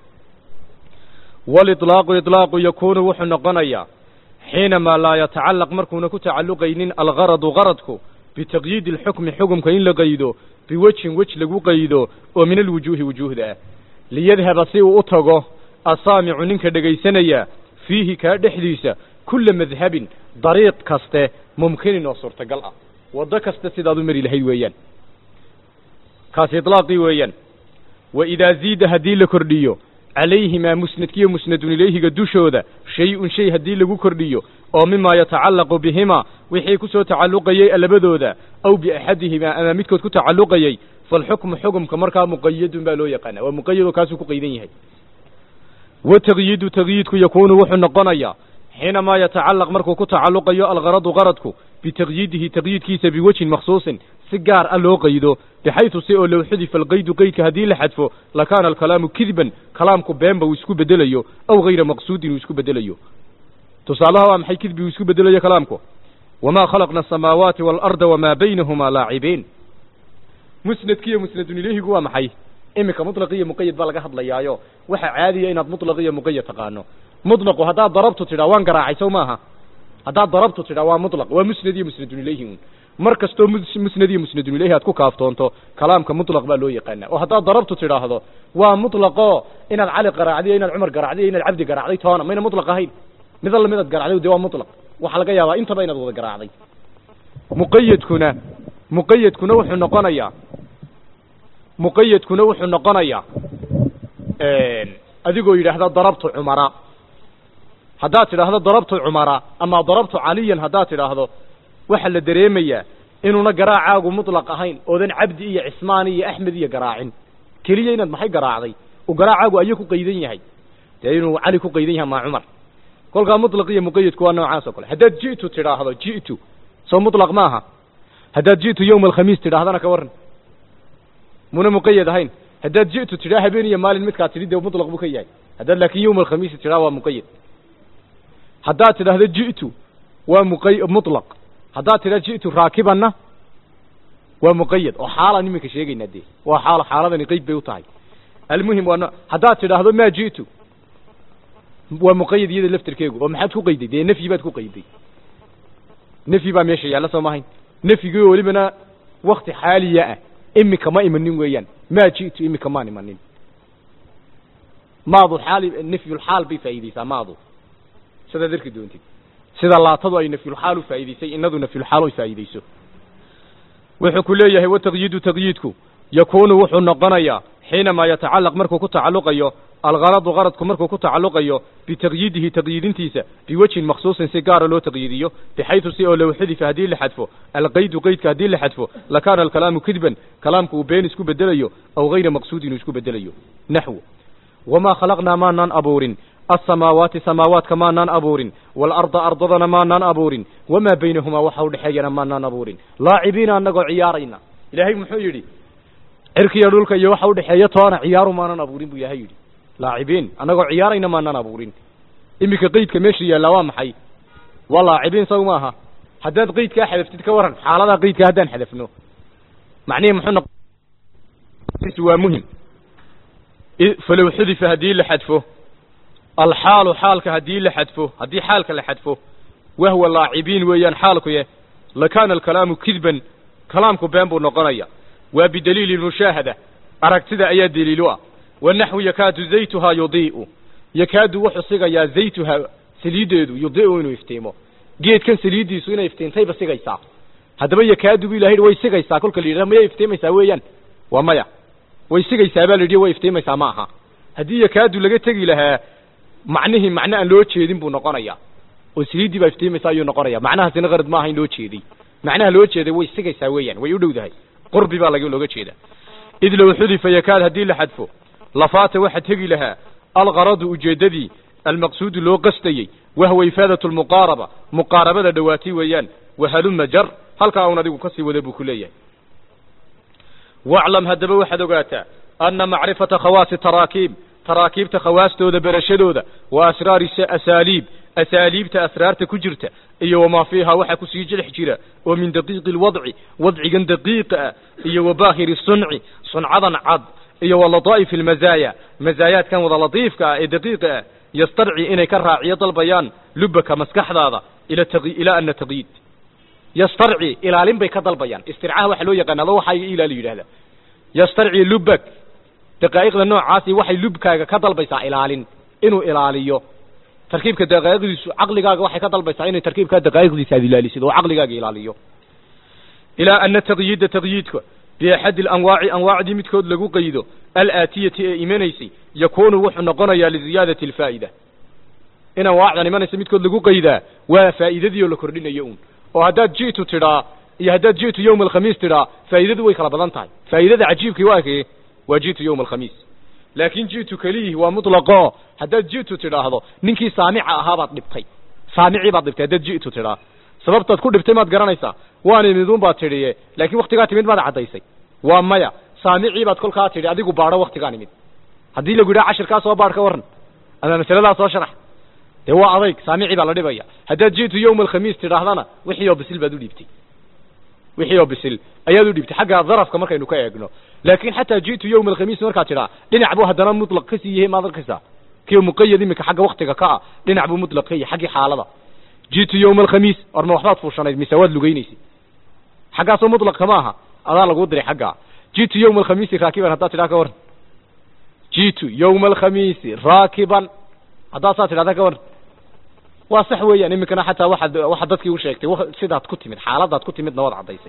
والإطلاق إطلاق يكون وحن قنيا حينما لا يتعلق مركونا كتعلقين الغرض غرضك بتقييد الحكم حكم كين لقيده بوجه وجه لقو قيده ومن الوجوه وجوه ذا ليذهب سيء أطغه الصامع ننك دقيسانيا فيه كدحديثة كل مذهب طريق كسته ممكن نصر تقلع وضا كسته سيداد مري لهي ويان كاس إطلاقي ويان وإذا زيد هدي لكرديو عليه ما مسند كيو مسند إليه قدوشو ذا شيء شيء هدي لكو كرديو أو مما يتعلق بهما وحي كسو تعلقي ألبدو ذا أو بأحدهما أمامتك كو تعلقي فالحكم حكم كمركا مقيد بالو يقنا ومقيد كاسو قيدين وتغييد تغييدك يكون وحن قنيا حينما يتعلق مركو كو تعلقي الغرض غرضك بتغييده تغييد كيس بوجه مخصوص سجار ألو قيده بحيث سئل لو حذف القيد قيد هدي لحذفه لكان الكلام كذبا كلامك بينبا ويسكو بدليو أو غير مقصود ويسكو بدليو تصالها أم حي كذب ويسكو بدليو كلامك وما خلقنا السماوات والأرض وما بينهما لاعبين مسند كي مسند إليه قوى محي إمك مطلقية مقيد بالك أحد ليايو وحا عادية إنها مطلقية مقيد تقانو مطلق وهذا ضربته تلاوان قراعي سوماها هذا ضربته تلاوان مطلق ومسندي مسند إليه مركز تو مسندي مسند إليه هتكو كافتونتو كلامك مطلق بقى لو يقنا وهذا ضربته تلاهضه ومطلقه إن العلي قراعي إن العمر قراعي إن العبد قراعي تهانا ما مطلق هين مثل مدد قراعي ودوام مطلق وحلقة يا أنت بين ضد قراعي مقيد كنا مقيد كنا وحنا نقنيا مقيد كنا وحنا نقنيا أديكو يرى هذا ضربت عمراء هذا ترى هذا ضربت عمراء أما ضربت عليا هذا ترى هذا وحل دريمية إنه نقراع عاقو مطلق هين وذن عبدي عثماني أحمدي قراعين كليين ما حي قراعي وقراع عاقو أيكو قيدين هي لأنه علي كو قيدينها مع عمر كل قام مطلقية مقيد كوانا وعاسا كله هذا جئت ترى هذا جئت سو مطلق ماها هذا جئت يوم الخميس ترى هذا أنا كورن muna muqayyad ahayn haddaad ji'tu tidhaa habeen iyo maalin midkaad tidhi dee mutlaq buu ka yahay haddaad laakiin yowma alkhamiisi tidhaa waa muqayyad haddaad tidhaahdo ji'tu waa muqay mutlaq haddaad tidhaa ji'tu raakibanna waa muqayyad oo xaalaan iminka sheegaynaa dee waa xaalo xaaladani qeyd bay u tahay almuhim waa haddaad tidhaahdo maa ji'tu waa muqayyad iyada laftirkeegu oo maxaad ku qayday dee nafyi baad ku qayday nafyi baa meesha yaalla soo mahayn nafyigii welibana wakti xaaliya ah iminka ma imanin weeyaan maa ji'tu iminka maan imanin maadu xaali nafyulxaal bay faa'iideysaa maadu sidaad arki doontid sida laatadu ay nafyulxaal u faa'iideysay inadu nafyulxaal ay faa'iideyso wuxuu ku leeyahay wataqyiidu taqyiidku yakuunu wuxuu noqonayaa xiinamaa yatacallaq markuu ku tacalluqayo algaradu garadku markuu ku tacalluqayo bitaqyiidihi taqyiidintiisa biwajhin maksuusin si gaara loo taqyiidiyo bixaytu si oo low xudifa haddii la xadfo alqaydu qaydka haddii la xadfo lakaana alkalaamu kidban kalaamku uu been isku bedelayo aw gayra maqsuudin uu isku bedelayo naxwu wamaa khalaqnaa maanaan abuurin السماوات سماوات كما نان أبورين والأرض أرضنا ما نان أبورين وما بينهما وحول حينا ما نان أبورين لاعبين أنقو عيارينا إلهي محيري عركي يقولك يوحول حياتنا عيار ما نان أبورين بو إلهي لاعبين أنقو عيارينا ما نان أبورين إمك قيد كمشي يا لوام حي واللاعبين سوماها حداد قيد كاحذف تتكورن حالة قيد كهدان حذفنه معنيه محن سوى مهم فلو حذف هدي لحذفه الحال حالك هدي لحدفه هدي حالك لحدفه وهو اللاعبين ويان حالك يه لكان الكلام كذبا كلامك بينبو نقنيا وبدليل المشاهدة أركتد أي دليلها والنحو يكاد زيتها يضيء يكاد وحصيغ يا زيتها سليديد يضيء إنه يفتيمه جيت كان سليدي سوينا يفتين طيب سيغيسا هذا يكاد بإلهي ويسيغيسا كل كليرا ما يفتيميسا ويان ومايا ويسيغيسا بالدي ويفتيميسا معها هدي يكاد لغتغي لها معنيه معنى أن لو تشيدين بو نقنيا وسيدي بافتيميسا يو نقنيا معناها سين غرد ما هين لو تشيدي معناها لو تشيدي way sigaysaa weeyaan way u dhowdahay qurbi baa laga looga jeeda id law xudifa yakaad hadii la xadfo lafaata waxa tagi laha algharad ujeedadii almaqsuud loo qastayay wahwa ifadatu almuqaraba muqarabada dhawaati weeyaan wahalum jar halka uu adigu ka sii wada buu ku leeyahay wa'lam hadaba waxa ogaata anna ma'rifata khawas taraakib تراكيبت خواستودا برشدودا وأسرار أساليب أساليب أسرار كجرتا إيا وما فيها وحا كسيجل حجرة ومن دقيق الوضع وضع دقيق إيا وباهر الصنع صنعضا عض إيا واللطائف المزايا مزايات كان وضع لطيف دقيق يسترعي إني كالراعي البيان لبك مسكح هذا إلى تغي إلى أن تغيد يسترعي إلى لنبي كذا بيان استرعاه وحلو يقنا ذو حي إلى لي هذا يسترعي لبك دقائق النوع عاسي وحي لبكاga ka dalbaysa ilaalin inuu ilaaliyo tarkiibka daqaa'iqdiisu aqligaaga waxay ka dalbaysaa inay tarkiibka daqaa'iqdiisa ilaaliso oo aqligaaga ilaaliyo ila anna taqyid taqyidka bi ahad al anwaa'i anwaa'di midkood lagu qaydo al aatiyati ee imanaysi yakunu wuxuu noqonayaa li ziyadati al faa'ida ina waacdan imanaysi midkood lagu qaydaa waa faa'iidadii la kordhinayo uun oo hadaad jiitu tiraa iyo hadaad jiitu yawm al khamiis tiraa faa'iidadu way kala badan tahay faa'iidada cajiibkii waa kee وجيت يوم الخميس لكن جيت كليه ومطلقا هذا جيت تراهض نينكي سامع اهابط دبتي سامعي بعد دبتي هذا جيت تراه سببتad ku dhibtay maad garanaysaa waan imiduun baad tiriye laakiin waqtiga timid baad cadaysay waa maya saamici baad kulka tiri adigu baaro waqtiga nimid hadii lagu yiraahdo cashirka soo baar ka waran ana masalada soo sharax de waa adeeg saamici baa la dhibaya hada jiitu yawm al-khamiis tirahdana wixii oo bisil baad u dhibtay wixii oo bisil ayaad u dhibtay xagga darafka markaynu ka eegno laakiin hatta jiitu yawm al-khamiis marka tira dhinac buu hadana mutlaq ka siiyay ma darkaysa kii muqayyad imika xagga waqtiga ka dhinac buu mutlaq yahay xagga xaalada jiitu yawm al-khamiis orma waxbaad fuushanayd misaawad lugeynaysi xagga soo mutlaq kama aha adaa lagu diray xagga jiitu yawm al-khamiis raakiban hatta tira ka war jiitu yawm al-khamiis raakiban hadaa saa tira ka war waa sax weeyaan imikana hatta waxa waxa dadkii u sheegtay sidaad ku timid xaaladaad ku timid nabad cadaysay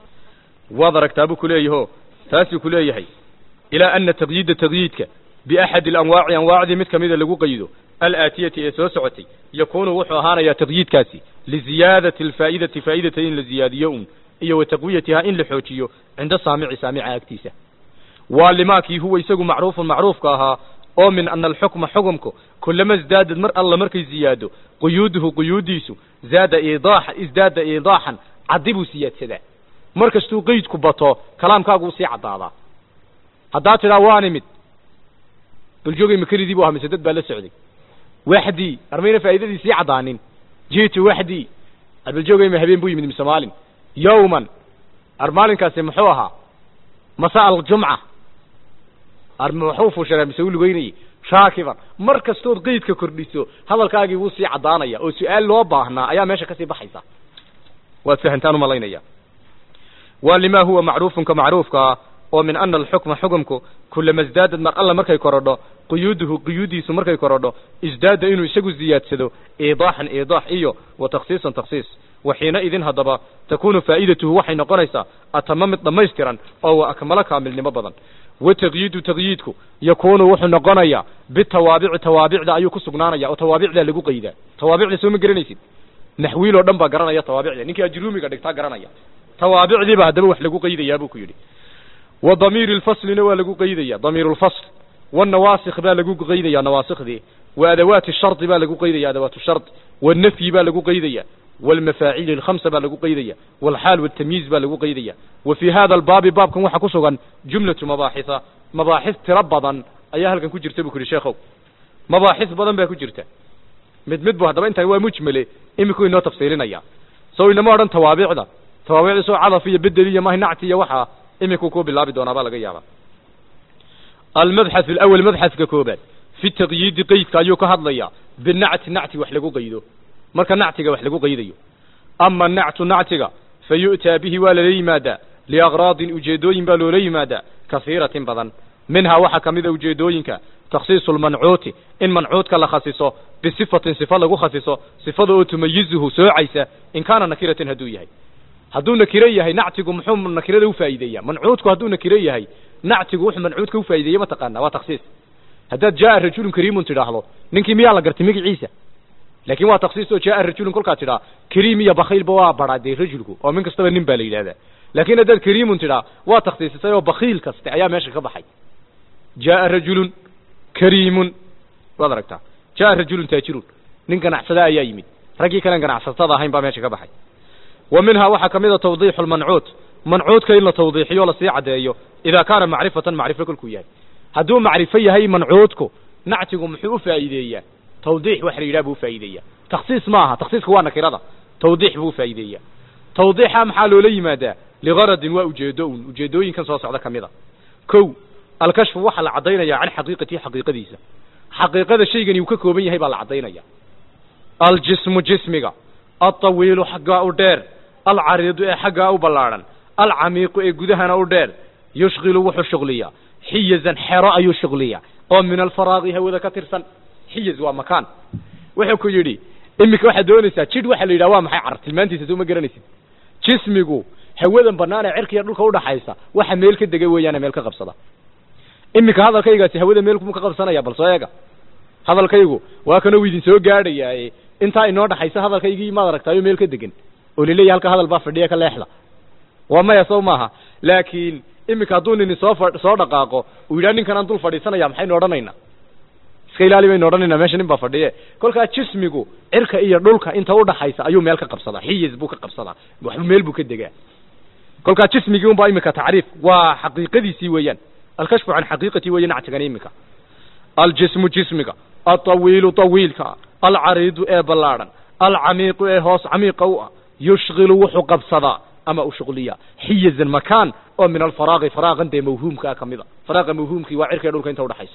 wada kitaabu kuleeyahay taasi kuleeyahay ila anna taqyid taqyidka bi ahad al anwaa' anwaa'di mid kamida lagu qaydo al aatiyati ee soo socotay yakunu wuxuu ahaanaya taqyidkaasi li ziyadati al faa'idati faa'idatayn la ziyadiyun iyo taqwiyatiha in la xoojiyo inda saamici saamica agtiisa walimaaki huwa isagu macruuf macruuf ka aha oo min anna al hukma hukmku kullama izdada mar alla markay ziyado quyuduhu quyudiisu zaada iidah izdada iidahan adibu siyadsada markastuu qaydku bato kalaamkaagu si cadaada haddaad tidhaa waan imid bal joogay makelidii bu ahaa mise dad baa la socday waxdii armayna faa'iidadii sii caddaanin jiitu waxdii bal joogay ma habeen buu yimid mise maalin yawman ar maalinkaasi muxuu ahaa masaa aljumca ar muxuu fuushanaa mise u lugeynayay shaakiban mar kastood qeydka kordhiso hadalkaagii wuu sii caddaanaya oo su-aal loo baahnaa ayaa meesha kasii baxaysa waad fahantaan umalaynaya waa limaa huwa macruufun ka macruufkaa oo min ana alxukma xukumku kulama isdaadad mar alla markay korodho quyuuduhu quyuudiisu markay korodho isdaada inuu isagu ziyaadsado iidaaxan iidaax iyo wa takhsiisan takhsiis waxiina idin haddaba takuunu faa'idatuhu waxay noqonaysaa atama mid dhammaystiran oo wa akmalo kaamilnimo badan wataqyiidu taqyiidku yakuunu wuxuu noqonayaa bitawaabici tawaabicda ayuu ku sugnaanaya oo tawaabicdaa lagu qaydaa tawaabicda soo ma garanaysid naxwiil oo dhan baa garanaya tawaabicda ninkii ajruumiga dhigtaa garanaya tawaabicdiiba haddaba wax lagu qaydayaa buu ku yidhi wa damiiri lfaslina waa lagu qaydaya damiiru lfasl والنواسخ baa lagu qaydaya nawaasikhdii وأدوات الشرط baa lagu qaydaya أدوات الشرط والنفي baa lagu qaydaya والمفاعيل الخمسة baa lagu qaydaya والحال والتمييز baa lagu qaydaya وفي هذا الباب baabkan waxa ku sugan جملة مباحث مباحث tira badan ayaa halkan ku jirta buu ku sheekhow مباحث badan baa ku jirta mid mid buu hadaba inta waa mujmale iminku inoo tafsiirinaya soo inama oran tawaabicda tawaabicda soo cadaf iyo bedel iyo mahnacti iyo waxa iminku ku bilaabi doona baa laga yaabaa المبحث الأول مبحث ككوبات في التقييد قيد كايو كهضليا بالنعت نعت وحلقو قيدو مركا نعتك وحلقو قيديو أما النعت نعتك فيؤتى به وللي ماذا لأغراض أجيدوين بالولي ماذا كثيرة بضن منها وحكا مذا أجيدوينك تخصيص المنعوت إن منعوتك لخصيصه بصفة صفة لغو خصيصه صفة تميزه سوعيسة إن كان نكيرة هدوية هدو نكيريه نعتك محوم نكيرة فايدية منعوتك هدو نكيريه نعتق وح منعودك وفايديه ما تقانا waa takhsiis hadaa jaa rajul kariim tiraahdo ninkii miyaa la gartay magaciisa laakiin waa takhsiis oo jaa rajul kulka tiraa kariim iyo bakhiil ba waa baraday rajulku oo min kastaba nin baa la yiraahdaa laakiin hadaa kariim tiraa waa takhsiisay oo bakhiil kasta ayaa meesha ka baxay jaa rajul kariim wada ragta jaa rajul taajirun nin ganacsada ayaa yimid ragii kale ganacsatada ahayn baa meesha ka baxay ومنها waxa kamida tawdiix al-man'uut man'uutka in la tawdiixiyo la sii cadeeyo إذا كان معرفة معرفة كل كيان هدو معرفة هي منعوتكو نعتقو محيو فايدية توضيح وحريرا بو فايدية تخصيص معها تخصيص كوانا كرادة توضيح بو فايدية توضيحها محالو لي ماذا لغرض وأجيدون أجيدوين كان صوص عدا كميدا كو الكشف وحل عضينا عن حقيقتي حقيقة ديسة حقيقة الشيء يوككو بيه هيبا العضينا الجسم جسمك الطويل حقا دير العريض حقا بلارا العميق قدهنا ودير يشغل وحو شغلية حيزا حراء يشغلية او من الفراغ هو كترسا حيز ومكان وحو كيري امك واحد دونيسا جيد waxa la yiraahdaa maxay carab tilmaantiisa soo ma garanaysid jismigu hawadan banaana cirkiga dhulka u dhaxaysa waxa meel ka degay weeyaan meel ka qabsada imika hadalkaygaasi hawada meel ku ka qabsanaya bal soo eega hadalkaygu waa kana wiidin soo gaadhayaa inta inoo dhaxaysa hadalkaygii ma aragtayo meel ka degan oo leeyahay halka hadal baa fadhiya ka leexda waa ma yasoo maaha laakiin imika doonini soo soo dhaqaaqo uu yiraahdo ninkan aan dul fadhiisanaya maxay noodhanayna iska ilaali bay noodhanayna meesha nin baa fadhiye kolka jismigu cirka iyo dhulka inta u dhaxaysa ayuu meel ka qabsada xiyiz buu ka qabsada wax meel buu ka degaa kolka jismigu un baa imika taariif waa xaqiiqadiisi weeyaan الكشف عن حقيقتي وينعتقن imika الجسم جسمك الطويل طويلك العريض ee ballaaran العميق ee hoos عميق يشغل وحو قبصدا أما أشغلية حيز المكان أو من الفراغ فراغا دي موهومك كمذا فراغ موهومك وعرك يدولك انت ودحيس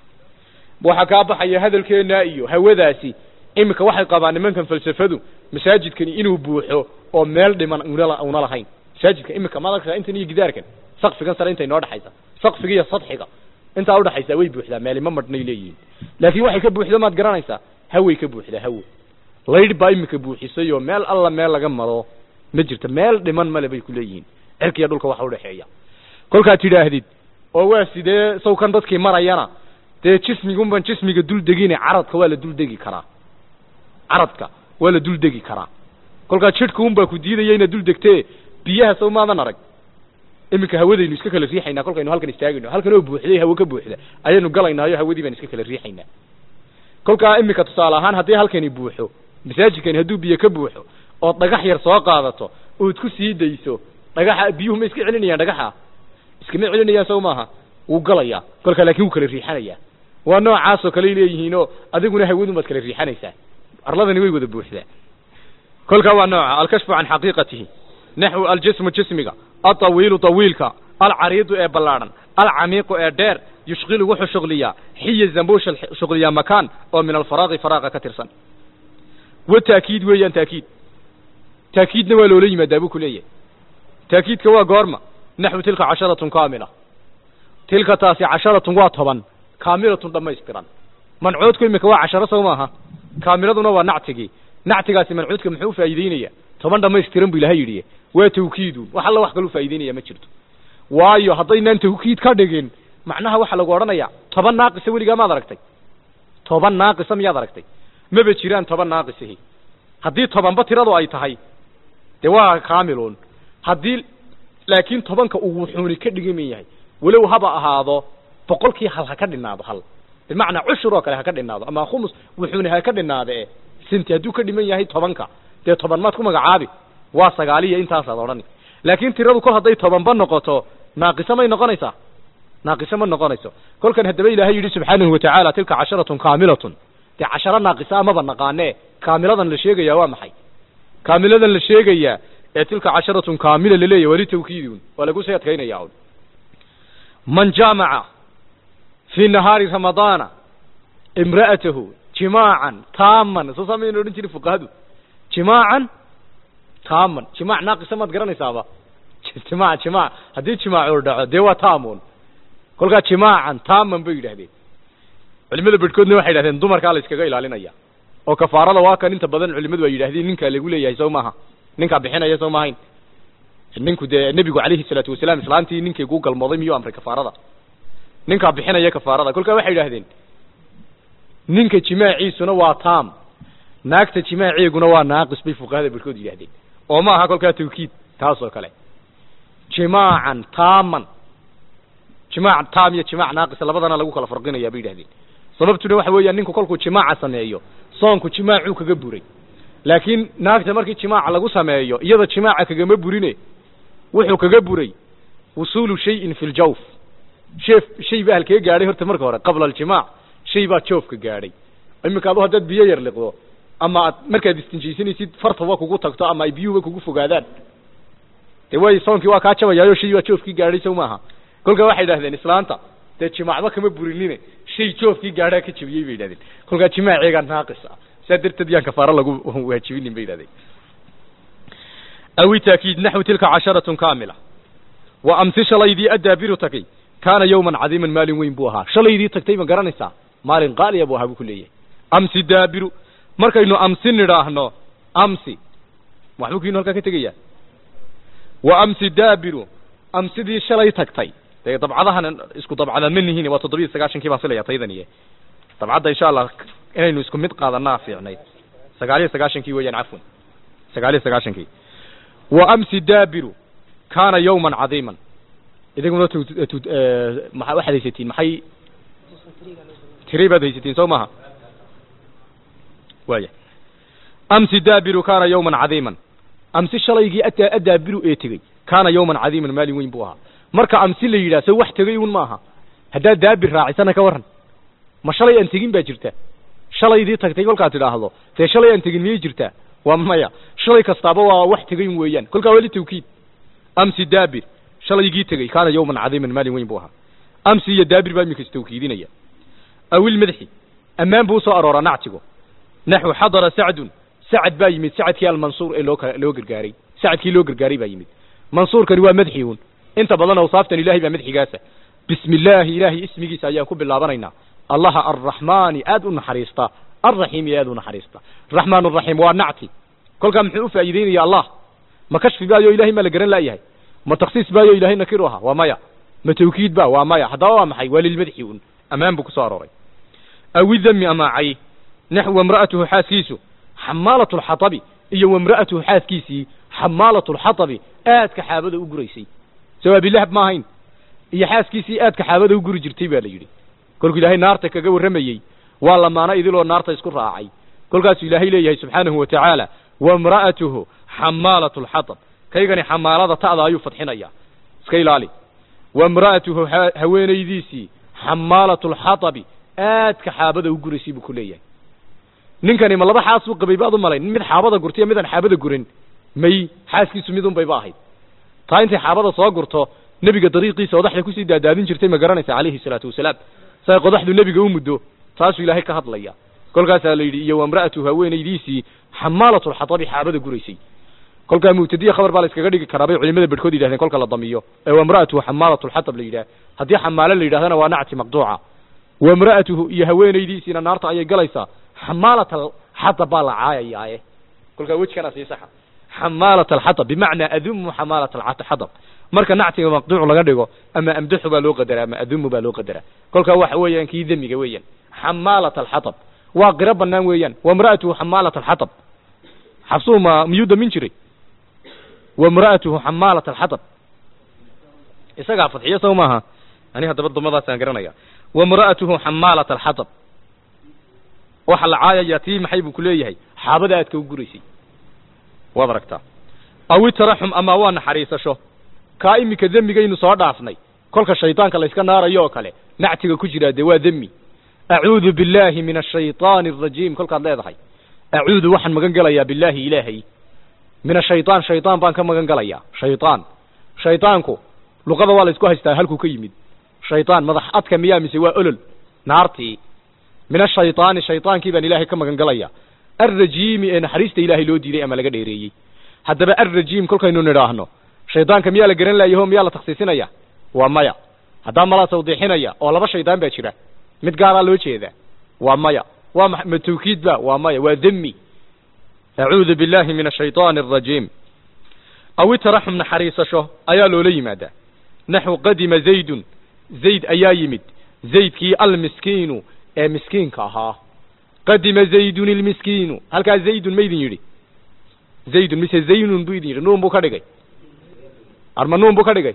وحكا بحي هذا الكينائي هوذاسي إمك waxay qabaan nimankan falsafadu masaajidkan inuu buuxo oo meel dhiman una lahayn masaajidka imika madalka inta iyo gidaarkan saqfigan sare inta inoo dhaxaysa saqfiga iyo sadxiga inta u dhaxaysa way buuxdaa meel ma madnay leeyihiin laakiin waxay ka buuxdo maad garanaysaa haway ka buuxdaa hawo leeyr baa imika buuxisay oo meel alla meel laga maro ma jirto meel dhiman male bay ku leeyihiin cirkiga dhulka waxa u dhaxeeya kolka tidaahdid oo waa sidee sawkan dadkii marayana dee jismigun ban jismiga dul degine caradka waa la dul degi karaa caradka waa la dul degi karaa kolka jidhku un baa ku diidaya inaad dul degtee biyaha soo maadan arag imika hawadaynu iska kala riixaynaa kolkaynu halkan istaagayno halkan oo buuxday hawo ka buuxda ayaynu galaynaayo hawadii baan iska kala riixaynaa kolka imika tusaale ahaan haddii halkani buuxo masaajidkani hadduu biyo ka buuxo oo dhagax yar soo qaadato ood ku sii dayso dhagaxa biyuhu ma iska celinayaan dhagaxa iskama celinayaan soo maaha wuu galayaa kolka laakiin wuu kala riixanayaa waa noocaas oo kale leeyihiinoo adiguna hawadu maad kala riixanaysaa arladani way wada buuxdaa kolka waa nooca alkashfu can xaqiiqatihi naxwu aljismu jismiga atawiilu tawiilka alcariidu ee ballaaran alcamiiqu ee dheer yushqilu wuxuu shuqliyaa xiyazan buu shuqliyaa makaan oo min alfaraaqi faraaqa ka tirsan wataakiid weeyaan taakiid taakiidna waa loola yimaadaa buu ku leeyahay taakiidka waa goorma naxwu tilka casharatun kaamila tilka taasi casharatun waa toban kaamilatun dhammaystiran mancuudku imika waa casharo sow maaha kaamiladuna waa nactigii nactigaasi mancuudka muxuu faa'iideynaya toban dhammaystiran buu ilaahay yidhi waa tawkiidun wax alla wax kaluu faa'iideynaya ma jirto waayo haddaynaan tawkiid ka dhigin macnaha waxa lagu odhanayaa toban naaqisa weligaa maad aragtay toban naaqisa miyaad aragtay maba jiraan toban naaqisihi haddii tobanba tiradu ay tahay dee waa kaamiluun haddii laakiin tobanka uu wuxuuni ka dhigaman yahay walow haba ahaado boqolkii hal ha ka dhinaado hal bimacnaa cushur oo kale ha ka dhinaado ama khumus wuxuuni ha ka dhinaado ee sinti hadduu ka dhiman yahay tobanka dee toban maad ku magacaabi waa sagaaliya intaasaad odhani laakiin tiradu kol hadday tobanba noqoto naaqisa may noqonaysaa naaqisa ma noqonayso kolkan haddaba ilaahay yidhi subxaanahu watacaala tilka casharatun kaamilatun dee casharo naaqisa amaba naqaanee kaamiladan la sheegayaa waa maxay kaamiladan la sheegayaa ee tilka casharatun kaamila laleeyahy wali tawkiidun waa lagu sii adkaynaya un man jaamaca fii nahaari ramadaana imra'atahu jimaacan taaman soo samayna odhan jiri fuqahadu jimaacan taaman jimaac naaqisa maad garanaysaaba jimaac jimaac haddii jimaacu dhaco dee waa taamun kolkaa jimaacan taaman bay yidhahdeen culimada bedhkoodna waxay yidhahdeen dumarkaa la iskaga ilaalinaya oo kafaarada waa kan inta badan culimadu ay yidhahdeen ninkaa lagu leeyahay sow maaha ninkaa bixinaya sow maahayn ninku dee nebigu calayhi salaatu wasalaam islaantii ninkay ku galmooday miyuu amray kafaarada ninkaa bixinaya kafaarada kolkaa waxay yidhahdeen ninka jimaaciisuna waa taam naagta jimaaceeguna waa naaqis bay fuqahada bedhkood yidhahdeen oo ma aha kolkaa tawkiid taas oo kale jimaacan taaman jimaac taam iyo jimaac naaqis labadana lagu kala farqinayaa bay yidhahdeen sababtuna waxa weeyaan ninku kolkuu jimaaca sameeyo soonku jimaacuu kaga buray laakiin naagta markii jimaaca lagu sameeyo iyada jimaaca kagama burine wuxuu kaga buray wusuulu shayin fi ljawf shay shay baa halkee gaadhay horta marka hore qabla aljimaac shay baa joofka gaadhay iminka adu haddaad biyo yar liqdo ama aad markaad istinjaysanaysid fartaba kugu tagto ama ay biyuhuba kugu fogaadaan dee way soonkii waa kaa jabayaayo shay baa joofkii gaadhay sow maaha kolkaa waxay yidhahdeen islaanta dee jimaacba kama burinine shay joofkii gaadhaa ka jabiyey bay yidhahdeen kolkaa jimaaceegaa naaqis ah saa darteed yaan kafaaro lagu waajibinin bay yidhahdeen awi taakiid naxwi tilka casharatun kaamila wa amsi shalaydii addaabiru tagay kaana yawman cadiiman maalin weyn buu ahaa shalaydii tagtay ma garanaysaa maalin qaaliya buu ahaa buu ku leeyahay amsi daabiru markaynu amsi nidhaahno amsi waxbuu kiinu halkaa ka tegayaa wa amsi daabiru amsidii shalay tagtay dee dabcadahan isku dabcada ma nihiin waa toddobiyo sagaashankii baan filaya taydaniye dabcadda insha allah inaynu isku mid qaadanaa fiicnayd sagaaliyo sagaashankii weeyaan cafwan sagaaliyo sagaashankii wa amsi daabiru kaana yawman cadiiman idiguna maa waxaad haysatiin maxay tiri baad haysatiin soo maaha waaya amsi daabiru kaana yawman cadiiman amsi shalaygii ataa adaabiru ee tegey kaana yawman cadiiman maalin weyn buu ahaa marka amsi la yidhaha se wax tegay un maaha haddaad daabir raacisana ka warran ma shalay aan tegin baa jirta shalaydii tagtay kolkaad tidhaahdo dee shalay aan tegin miyay jirtaa waa maya shalay kastaaba waa wax tegayn weeyaan kolkaa weli tawkiid amsi daabir shalaygii tegey kaana yawman cadiiman maalin weyn buu ahaa amsi iyo daabir baa iminka istawkiidinaya awil madaxi ammaan buu usoo arooraa nactigo naxwu xadara sacdun sacad baa yimid sacadkii almansuur ee loo loo gargaaray sacadkii loo gargaaray baa yimid mansuurkani waa madxi un inta badan awsaaftan ilaahay baa madxigaasa bismi illaahi ilaahay ismigiisa ayaan ku bilaabanaynaa allaha arraxmaani aad u naxariista arraxiimi aad u naxariista raxmaan araxiim waa nacti kolkaa muxuu u faa'iideynaya allah ma kashfi baayo ilahay maa la garan laayahay ma taksiis baayo ilahay nakiru aha waa maya ma tawkiid ba waa maya haddaba waa maxay waa lilmadxi un ammaan buu kusoo arooray awi dami amaacay naxwa imra'atuhu xaaskiisu xamaalatu lxatabi iyo wamra'atuhu xaaskiisii xamaalatu lxatabi aadka xaabada u guraysay sawaabilahab ma ahayn iyo xaaskiisii aadka xaabada u guri jirtay baa la yidhi kolkuu ilaahay naarta kaga warramayey waa lamaano idiloo naarta isku raacay kolkaasuu ilaahay leeyahay subxaanahu watacaala wamra'atuhu xamaalatu lxatab kaygani xamaalada ta'da ayuu fadxinaya iska ilaali وامرأته هوينيديسي حمالة الحطب آد كحابة وقرسي بكلية نينكاني ما لبا حاس وقبي بعض مالين مid xaabada gurtiya midan xaabada gurin may xaaskiisu midun bay baahay taa intay xaabada soo gurto nabiga dariiqiisa wadaxda ku sii daadaadin jirtay ma garanaysa kaleey salaatu wasalaam say qodaxdu nabiga u muddo taasuu ilaahay ka hadlaya kolkaas la yiri iyo amraatu haweenaydiisi xamaalatu alxatabi xaabada guraysay kolka muutadiya khabar baa la iskaga dhigi karaa bay culimada badkood yiraahdeen kolka la damiyo ee amraatu xamaalatu alxatab la yiraahdo hadii xamaala la yiraahdana waa nacti maqduuca wa amraatuhu iyo haweenaydiisina naarta ayay galaysaa حمالة الحطب بالعاية كل كوجه كان صحيح حمالة الحطب بمعنى أذم حمالة الحطب مركا نعتي مقطوع ولا قدره أما أمدح بالو قدره أما أذم بالو قدره كل كواح ويا كي ذمي قويا حمالة الحطب وقرب النام ويا وامرأته حمالة الحطب حفصوا ما ميودة من شري وامرأته حمالة الحطب إسقى فتحية سوماها أنا هذا برضو ماذا سنقرنا وامرأته حمالة الحطب waxa la caayaya tii maxay buu kuleeyahay xaabada aad ka guraysay waad aragtaa aw tarahum ama waa naxariisasho ka imika damigaynu soo dhaafnay kolka shaytaanka la iska naarayo oo kale nactiga ku jira de waa dami a'uudu billahi minash shaytaanir rajiim kolka leedahay a'uudu waxan magan galaya billahi ilaahi minash shaytaan shaytaan baan ka magan galaya shaytaan shaytaanku luqada waa la isku haystaa halku ka yimid shaytaan madax adka miyaa mise waa olol naartii من الشيطان الشيطان كيبان إلهي كما قنقليا الرجيم إن حريست إلهي لو ديلي أما لقد إيريي حتى بقى الرجيم كل كينو نراهنو شيطان كم يالا قرن لا يهم يالا تخصيصنا يا ومايا هذا ملا توضيحنا يا ولا بس شيطان بيشرا متقارا لو شيء ذا ومايا ومتوكيد لا ومايا وذمي أعوذ بالله من الشيطان الرجيم أو ترحم نحريص شو أيالو لي ماذا نحو قدم زيد زيد أيايمد زيد كي المسكين مسكين كها قدم زيد المسكين هل كان زيد ميدين يري زيد مثل زين بيدين يري نوم بكرجع أرما نوم بكرجع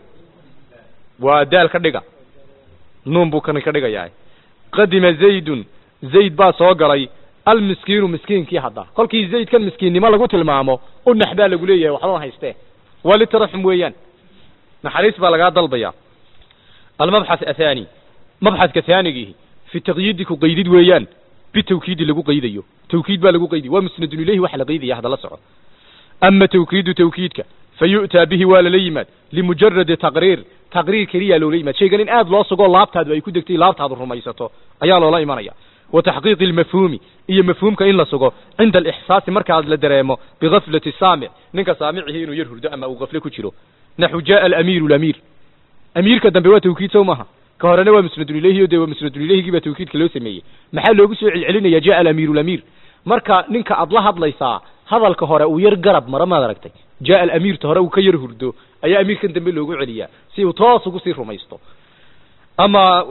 ودال كرجع نوم بكرنا كرجع يعني قدم زيد زيد باس وقري المسكين مسكين كي هذا قال كي زيد كان مسكين ما لقوت المعمو قلنا حبال قوليه وحضرنا هيسته ولترحم ويان نحريس بالغاد الضياء المبحث الثاني مبحث كثاني في تقييدك قيديد ويان بالتوكيد اللي لغو قيديو توكيد با لغو قيدي ومسند إليه وحل قيدي هذا لا سعود أما توكيد توكيدك فيؤتى به ولا ليمات لمجرد تقرير تقرير كريا لو ليمات شيء قالين آد لو سقول لابتاد ويكون دكتي لابتاد الرميساتو أيال الله إيمانيا وتحقيق المفهوم إيه مفهوم كإن لا سقول عند الإحساس مركز لدريمو بغفلة السامع نك سامعه إنه يرهر دأما أو غفلة كتيرو نحو جاء الأمير الأمير أمير كدن بوا توكيد سومها كهرنا ومسند إليه ودوا مسند إليه جب توكيد كلو سمية محل لو جسوا علينا يجاء الأمير الأمير مركا نك أضله أضليسا هذا الكهرة ويرجرب مرة ما دركتي جاء الأمير تهرا وكير هردو أي أمير كنت بلو عليا سيو تاس وقصير ما يستو أما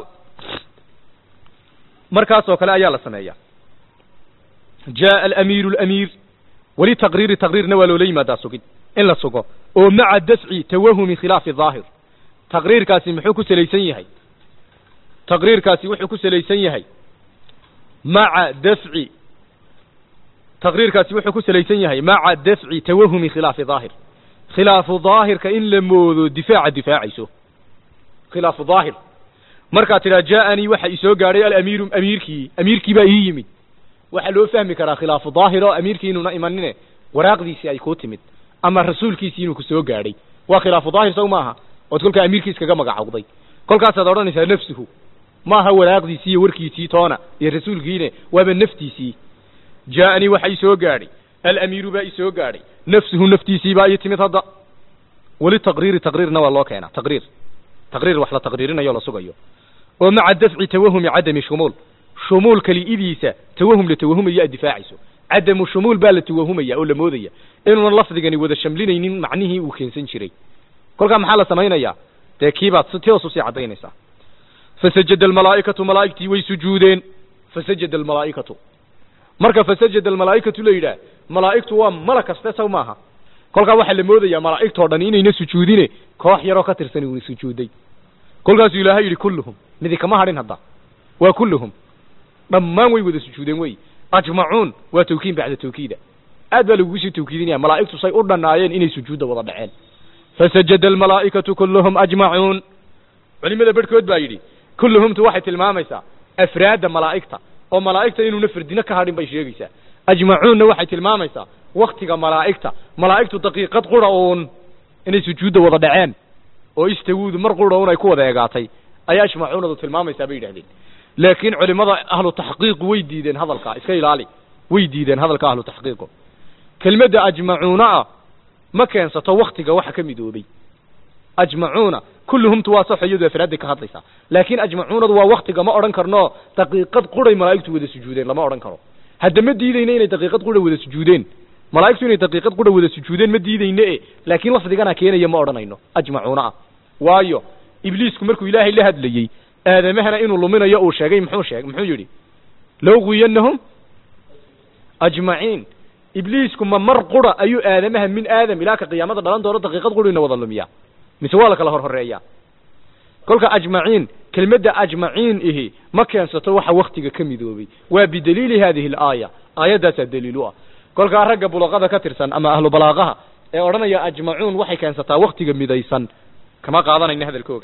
مركز وكلا يلا سمية جاء الأمير الأمير ولي تقرير تقرير نوالو لي ما داسوكيد إلا سوكو ومع الدفع توهم خلاف الظاهر تقرير كاسي محوكو سليسين هاي تقرير كاسي وحكو سليسان يهي مع دفع تقرير كاسي وحكو سليسان يهي مع دفع توهم خلاف ظاهر خلاف ظاهر كإن لموذو دفاع دفاع يسو خلاف ظاهر مركات لا جاءني وحا يسو قاري الأمير أميركي أميركي بأي يمد وحا لو فهمك را خلاف ظاهر أميركي إنو نائمانين وراق دي سي أي كوتمد أما الرسول كي سينو كسو قاري وخلاف ظاهر سو ماها وتقولك أميركي سكاقا عقضي كل كاسا دوراني نفسه ما هو راقدي سي وركي سي تونا يا رسول جينه وابن نفتي سي جاءني وحي سو غاري الامير باي سو غاري نفسه نفتي سي باي تيمت هدا ولي تقرير تقريرنا والله كاينا تقرير تقرير وحلا تقريرنا يلا سوغيو ومع الدفع توهم عدم شمول شمول كلي إديسة توهم لتوهم يا دفاعيسو عدم شمول بال توهم يا ولا مودية إنه اللفظ جاني وذا شملين معنيه وكنسن شري كل كام حالة سمعنا يا تركيبات ستيوسوسي عطينيسا فسجد الملائكة ملائكتي ويسجودين فسجد الملائكة مركا فسجد الملائكة ليلا ملائكة وملك استسوا معها كل كام واحد لمودة يا ملائكة ردنين ينسجودين كواح يروك ترسني ونسجودي كل كام سيلاهي كلهم نذي كما هرين هذا وكلهم ما وي وذا سجودين وي أجمعون وتوكيد بعد توكيده أدل وجه توكيدين يا ملائكة سيؤردن نايين إني سجود وضبعين فسجد الملائكة كلهم أجمعون culimada barkood baa yidhi kulluhumtu waxay tilmaamaysaa afraada malaa'igta oo malaa'igta inuuna fardina ka hadhin bay sheegaysaa ajmacuunna waxay tilmaamaysaa waktiga malaa'igta malaa'igtu daqiiqad qura uun inay sujuudda wada dhaceen oo istawuudu mar qura uun ay ku wada eegaatay ayaa ajmacuunadu tilmaamaysaa bay yidhahdeen laakiin culimada ahlu taxqiiqu way diideen hadalkaa iska ilaali way diideen hadalka ahlu taxqiiqu kelmadda ajmacuuna ah ma keensato waktiga waxa ka midoobay ajmacuuna kulluhumtu waa sax iyadu afraad ka hadlaysaa laakiin ajmacuunadu waa waktiga ma odhan karno daqiiqad quray malaa'igtu wada sujuudeen lama odhan karo hadda ma diidayna inay daqiiqad qura wada sujuudeen malaa'igtu inay daqiiqad qura wada sujuudeen ma diidayna ee laakiin lafdigana keenaya ma odhanayno ajmacuuna ah waayo ibliisku markuu ilaahay la hadlayay aadamahana inuu luminayo uu sheegay muxuu sheegay muxuu yidhi low qiyanahum ajmaciin ibliisku ma mar qura ayuu aadamaha min aadam ilaa ka qiyaamada dhalan doono daqiiqad qura inuu wada lumiyaa mise waa la kala hor horeeyaa kolka ajmaciin kelmadda ajmaciin ihi ma keensato waxa waktiga ka midoobay waa bidaliili hadihi alaaya aayadaasaa daliilu ah kolkaa ragga bulaqada ka tirsan ama ahlu balaaqaha ee odhanaya ajmacuun waxay keensataa waktiga midaysan kama qaadanayna hadalkooga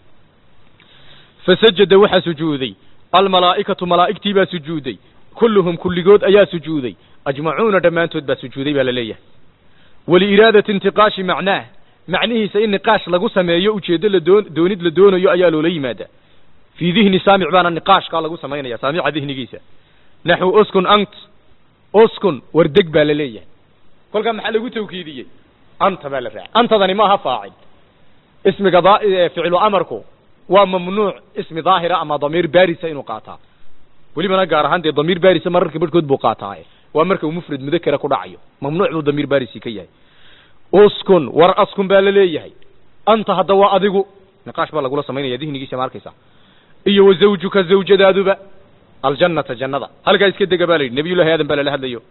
fasajada waxaa sujuuday almalaa'ikatu malaa'igtii baa sujuuday kulluhum kulligood ayaa sujuuday ajmacuuna dhammaantood baa sujuuday baa la leeyahay waliiraadati intiqaashi macnaah macnihiisa in niqaash lagu sameeyo ujeeddo la doon doonid la doonayo ayaa loola yimaadaa fii dihni saamic baana niqaashkaa lagu samaynaya saamica dihnigiisa naxwu uskun ant uskun wardeg baa la leeyahay kolkaa maxaa lagu tawkiidiyey anta baa la raacay antadani maaha faacil ismiga ficlu amarku waa mamnuuc ismi daahira ama damiir baarisa inuu qaataa welibana gaar ahaan dee damiir baarisa mararka barhkood buu qaataa waa marka uu mufrad mudakara ku dhacayo mamnuuc buu damiir baarisi ka yahay uskun war askun baa la leeyahay anta hadda waa adigu niqaash baa lagula samaynaya dihnigiisa ma arkaysa iyo wa zawjuka zawjadaaduba aljannata jannada halkaa iska dega baa la yidhi nabiyullahi aadan baa lala hadlayo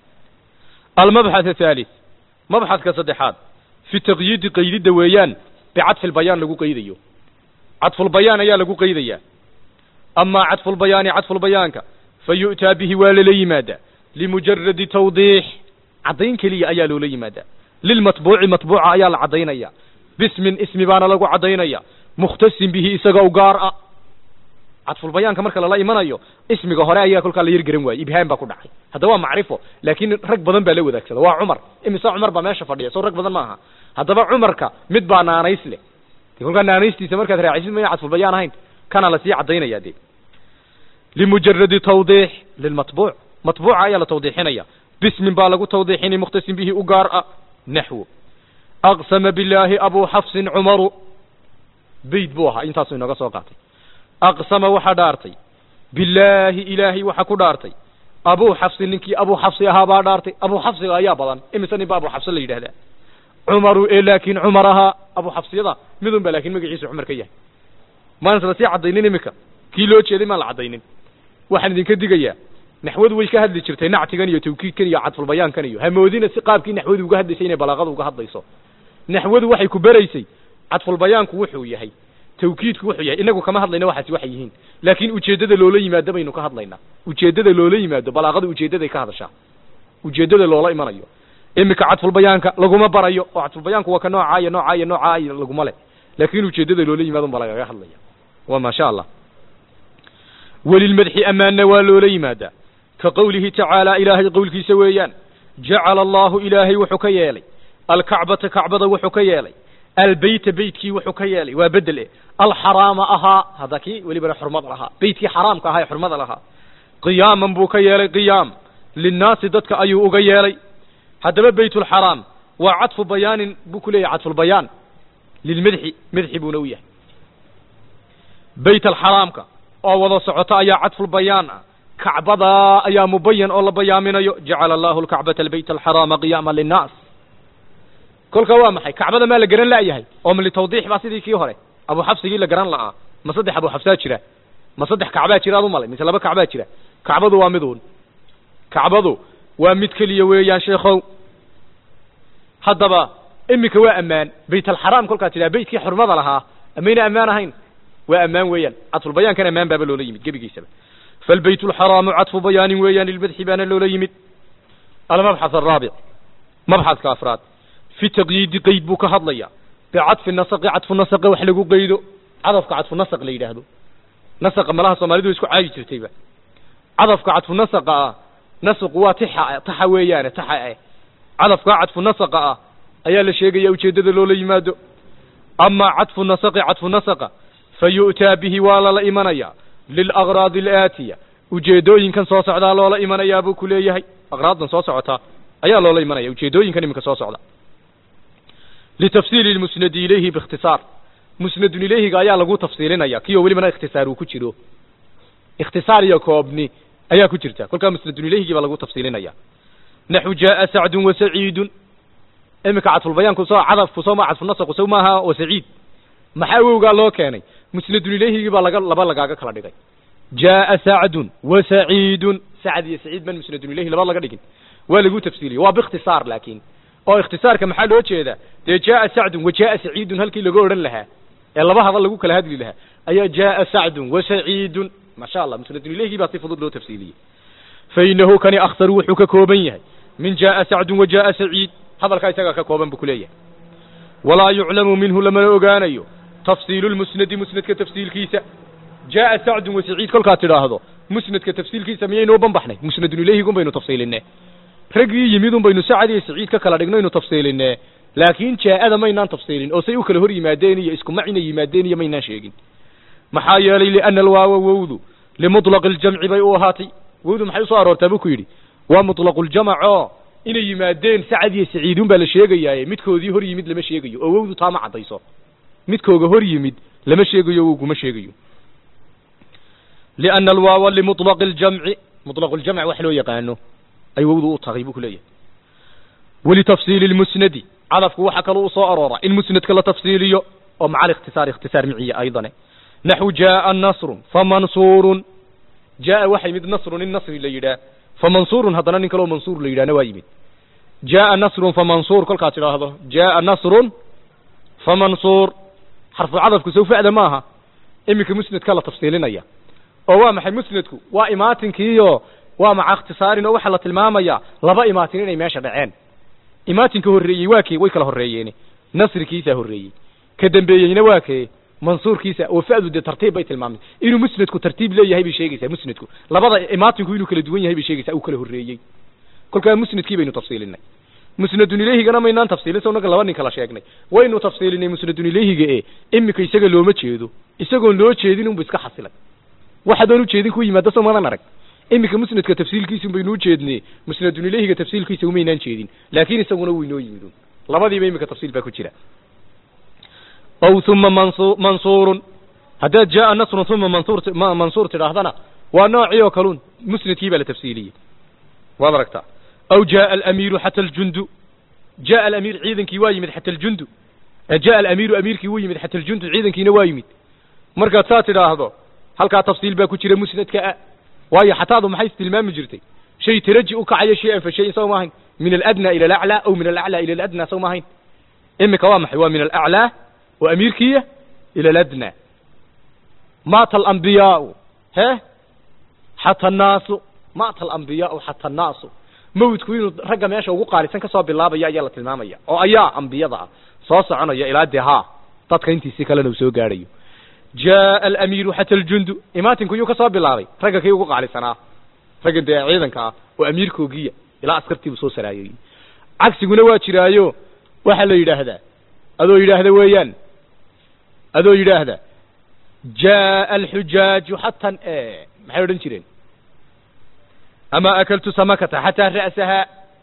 almabxath athalith mabxadka saddexaad fi taqyiidi qaydidda weeyaan bicadfi lbayaan lagu qaydayo cadfulbayaan ayaa lagu qaydayaa amaa cadfulbayaani cadfulbayaanka fa yu'taa bihi waa lala yimaadaa limujaradi tawdiix caddayn keliya ayaa loola yimaadaa lilmatbuuci matbuuca ayaa la caddaynaya bismin ismi baana lagu caddaynaya mukhtasin bihi isaga u gaar ah cadfulbayaanka marka lala imanayo ismiga hore ayaa kolkaa la yar garan waayey ibhaam baa ku dhacay hadda waa macrifo laakiin rag badan baa la wadaagsada waa cumar imise cumar baa meesha fadhiya soo rag badan maaha haddaba cumarka mid baa naanays leh kolkaa naanaystiisa markaad raacisid mayna cadfulbayaan ahayn kana lasii caddaynaya dee limujaradi tawdiix lilmatbuuc matbuuca ayaa la tawdiixinaya bismin baa lagu tawdiixinay mukhtasin bihi u gaar ah naxwu aqsama billaahi abuu xafsin cumaru bayd buu ahaa intaasuu inooga soo qaatay aqsama waxaa dhaartay billaahi ilaahay waxa ku dhaartay abuu xafsin ninkii abuu xafsi ahaa baa dhaartay abuu xafsiga ayaa badan imise nin ba abuu xafsi la yidhahdaa cumaru ee laakiin cumar ahaa abuu xafsiyada midun ba laakiin magaciisa cumar ka yahay maan isla sii caddaynin iminka kii loo jeeday maan la caddaynin waxaan idinka digayaa naxwadu way ka hadli jirtay nactigan iyo tawkiidkan iyo cadfulbayaankan iyo hamoodina si qaabkii naxwadu uga hadlaysay inay balaaqadu uga hadlayso naxwadu waxay ku beraysay cadfulbayaanku wuxuu yahay tawkiidku wuxuu yahay inagu kama hadlayna waxaasi waxay yihiin laakiin ujeeddada loola yimaado baynu ka hadlaynaa ujeeddada loola yimaado balaaqada ujeeddaday ka hadashaa ujeeddada loola imanayo iminka cadfulbayaanka laguma barayo oo cadfulbayaanku waa ka noocaa iyo noocaa iyo noocaa iyo laguma leh laakiin ujeeddada loola yimaado baa lagaga hadlaya waa maasha allah welilmadxi ammaanna waa loola yimaadaa ka qowlihi tacaala ilaahay qowlkiisa weeyaan jacala allaahu ilaahay wuxuu ka yeelay alkacbata kacbada wuxuu ka yeelay albeyta beytkii wuxuu ka yeelay waa bedel eh alxaraama ahaa hadda kii welibana xurmada lahaa beytkii xaraamka ahaa ee xurmada lahaa qiyaaman buu ka yeelay qiyaam linnaasi dadka ayuu uga yeelay haddaba beytulxaraam waa cadfu bayaanin buu ku leeyahay cadfulbayaan lilmadxi madxi buuna u yahay beyt alxaraamka oo wada socota ayaa cadfulbayaan ah kacbada ayaa mubayan oo la bayaaminayo jacala allahu alkacbata albeyt alxaraama qiyaama linnaas kolka waa maxay kacbada maa la garan la'yahay oo ma litawdiix baa sidii kii hore abu xafsigii la garan la'aa ma saddex abu xafsaa jira ma saddex kacbaa jira ad u malay mise laba kacbaa jira kacbadu waa miduun kacbadu waa mid keliya weeyaan sheekhow haddaba iminka waa ammaan bayt alxaraam kolkaa tidhaha beytkii xurmada lahaa amayna ammaan ahayn waa ammaan weeyaan cadfulbayaankan ammaan baaba loola yimid gebigiisaba falbayt alxaraamu cadfu bayaanin weeyaan lilmadxi baana loola yimid almabxath araabic mabxadka afraad fi taqyiidi qayd buu ka hadlaya bicadfi nasaqi cadfu nasaqe wax lagu qaydo cadafka cadfu nasaq la yidhaahdo nasaqa malaha soomaalidu isku caayi jirtayba cadafka cadfu nasaqa ah nasaqu waa tixa taxa weeyaane taxa ah cadafka cadfu nasaqa ah ayaa la sheegaya ujeedada loola yimaado ama cadfu nasaqi cadfu nasaqa fayu'taa bihi waa lala imanaya lilaqraad alaatiya ujeedooyinkan soo socdaa loola imanayaa buu ku leeyahay aqraadan soo socotaa ayaa loola imanaya ujeedooyinkan iminka soo socda litafsiili lmusnadi ilayhi biikhtisaar musnadun ilayhiga ayaa lagu tafsiilinaya kiyo welibana ikhtisaar uu ku jiro ikhtisaar iyo koobni ayaa ku jirta kolkaa musnadun ilayhigii baa lagu tafsiilinaya naxu jaaa sacdun wasaciidun iminka cadfulbayaanku soo cadafku soo ma cadfunasaqu sow maaha wasaciid maxaa wowgaa loo keenay musnadun ilayhigii baa laga laba lagaaga kala dhigay jaaa sacdun wasaciidun sacd iyo saciid ban musnadun ilayhi laba laga dhigin waa lagu tafsiiliyey waa biikhtisaar laakiin oo ikhtisaarka maxaa loo jeedaa dee jaaa sacdun wa jaaa saciidun halkii laga odhan lahaa ee laba hadal lagu kala hadli lahaa ayaa jaaa sacdun wasaciidun masha allah musnadun ilayhi baa si fudud loo tafsiiliyey fainahu kani akhtaru wuxuu ka kooban yahay min jaaa sacdun wa jaaa saciid hadalkaa isagaa ka kooban buu ku leeyahay walaa yuclamu minhu lamana ogaanayo tafsiilu lmusnadi musnadka tafsiilkiisa jaaa sacdun wasaciid kolkaad tidhaahdo musnadka tafsiilkiisa miyaynoo banbaxnay musnadun ilayhigun baynu tafsiilinee raggii yimidun baynu sacad iyo saciid ka kala dhignaynu tafsiilinee laakiin jaa'ada maynaan tafsiilin oo say u kala hor yimaadeen iyo isku macina yimaadeen iyo maynaan sheegin maxaa yeelay liana alwaawa wowdu limuطlaqi اljamci bay u ahaatay wowdu maxay usoo aroortaa buu ku yidhi waa muطlaqu ljamac oo inay yimaadeen sacad iyo saciidun baa la sheegayaaye midkoodii hor yimid lama sheegayo oo wowdu taa ma caddayso midkooga hor yimid lama sheegayo wowguma sheegayo liana alwaawa limuطlaqi اljamci muطlaqu ljamc wax loo yaqaano ay wowdu u tagay buu ku leeyahay walitafsiili اlmusnadi cadafku waxa kaloo u soo aroora in musnadka la tafsiiliyo oo maca alikhtisaar ikhtisaar miciya aydane naxu jaaa nasrun famansuurun jaaa waxa yimid nasrun in nasri la yidhaah famansuurun haddana nin kaloo mansuur la yidhahna waa yimid jaaa nasrun famansuur kolkaad tidhaahdo jaaa nasrun famansuur xarfu cadafku sow facda maaha iminka musnadka la tafsiilinaya oo waa maxay musnadku waa imaatinkiiyo waa maca ikhtisaarin oo waxaa la tilmaamaya laba imaatin inay meesha dhaceen imaatinka horreeyey waa kee way kala horreeyeen nasrikiisa horreeyey ka dambeeyeyna waa kee mansuurkiisa oo fa'du de tartiib bay tilmaamay inuu musnadku tartiib leeyahay bay sheegaysaa musnadku labada imaatinku inuu kala duwan yahay bay sheegaysaa uu kala horreeyey kolkaa musnadkii baynu tafsiilinay musnadun ilayhigana maynaan tafsiilin soo naga laba nin kala sheegnay waynu tafsiilinay musnadun ilayhiga ee imika isaga looma jeedo isagoon loo jeedin unbu iska xasilay waxadoon u jeedin ku yimaada soo madan arag iminka musnadka tafsiilkiisa baynu u jeednay musnadun ilayhiga tafsiilkiisa umaynaan jeedin laakiin isaguna wuu inoo yimid labadiiba iminka tafsiil baa ku jira aw thumma mansuurun haddaad jaaa nasrun thumma mansuur mansuur tidhaahdana waa noocii oo kaluun musnadkii baa la tafsiiliyey waad aragtaa aw jaaa alamiiru xata aljundu jaaa alamiir ciidankii waa yimid xata aljundu jaaa alamiiru amiirkii wuu yimid xata aljundu ciidankiina waa yimid markaad saa tidhaahdo halkaa tafsiil baa ku jira musnadka waayo xataadu maxay istilmaami jirtay shay taraji u kacayo shay-an fa shayin sow maahayn min aladnaa ila alaclaa aw min alaclaa ila aladnaa sow maahayn imika waa maxay waa min alaclaa oo amiirkiya ila aladnaa maata alambiyaau he xata annaasu maata alambiyaau xata annaasu mawdku inuu ragga meesha ugu qaalisan ka soo bilaabaya ayaa la tilmaamaya oo ayaa ambiyada ah soo soconaya ilaa dee haa dadka intiisii kalena uu soo gaadhayo jaaa alamiiru xata aljundu imaatinku yuu ka soo bilaabay ragga kii ugu qaalisanaa ragga dee ciidanka ah oo amiirkoogiya ilaa askartiibuu soo saraayay cagsiguna waa jiraayo waxaa la yidhaahdaa adoo yidhaahda weeyaan adoo yidhaahda jaaa alxujaaju xatan e maxay odhan jireen ama akaltu samakata xataa ra'sahaa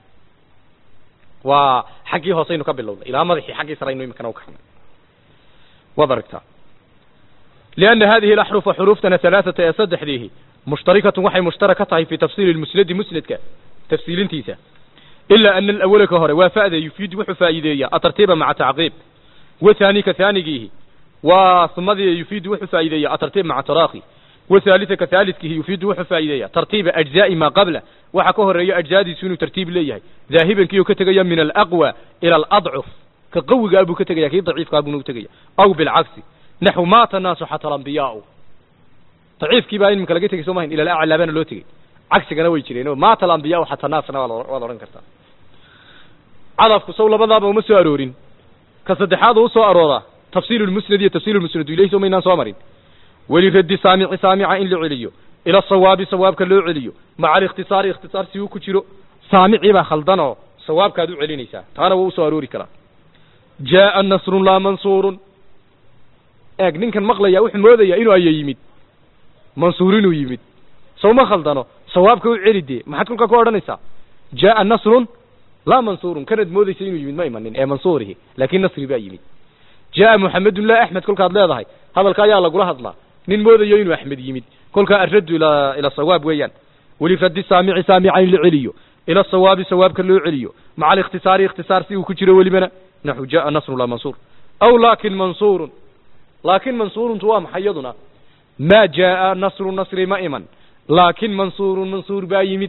waa xaggii hoosaynu ka bilownay ilaa madaxii xaggii saraynu iminkana u kaxnay waad aragtaa lianna hadihi alaxrufa xuruuftana halaaثata ee saddexdiihi mushtarikatun waxay mushtarak ka tahay fii tafsiili lmusnadi musnadka tafsiilintiisa ilaa ana alawala ka hore waa fa'da yufiidu wuxuu faa'iideeyaa atartiiba maca tacqiib wathani ka haanigiihi waa sumadii yufiidu wuxuu faa'iideeyaa atartiib maca taraakhi wathaalita ka haalidkihi yufiidu wuxuu faa'iideeyaa tartiiba ajzaa'i maa qabla waxa ka horeeya ajzaadiisu inuu tartiib leeyahay daahibankii oo ka tegaya min alaqwa ila aladcuf ka qawiga abuu ka tegaya kii daciifka abuuna u tegaya aw bilcagsi naxu maata naasu xata alambiyaau daciifkii baa iminka laga tegay soo mahayn ila alaclaa baana loo tegey cagsigana way jireen oo maata alambiyaau xata naasna waad odhan kartaa cadafku sow labadaaba uma soo aroorin ka saddexaad u soo arooraa tafsiil almusnad iyo tafsiil almusnad ilayhi soo maynaan soo marin waliradi saamici saamica in la celiyo ila sawaabi sawaabka loo celiyo maca alikhtisaari ikhtisaar si uu ku jiro saamici baa khaldanoo sawaabkaad u celinaysaa taana waa u soo aroori karaa jaaa nasrun laa mansuurun eeg ninkan maqlaya wuxuu moodayaa inuu aya yimid mansuur inuu yimid sow ma khaldano sawaabka u celi dee maxaad kolkaa ku odhanaysaa jaaa nasrun laa mansuurun kanaad moodaysa inuu yimid ma imanin ee mansuurihi laakiin nasri baa yimid jaaa muxamedun laa axmed kolkaad leedahay hadalka ayaa lagula hadlaa nin moodayo inuu axmed yimid kolkaa arraddu ilaa ila sawaab weeyaan waliradi saamici saamica in la celiyo ila sawaabi sawaabka loo celiyo maca alikhtisaari ikhtisaar si uu ku jiro welibana naxu jaaa nasrun laa mansuur aw laakin mansuurun laakin mansuuruntu waa maxay yaduna maa jaaa nasru nasri ma iman laakin mansuurun mansuur baa yimid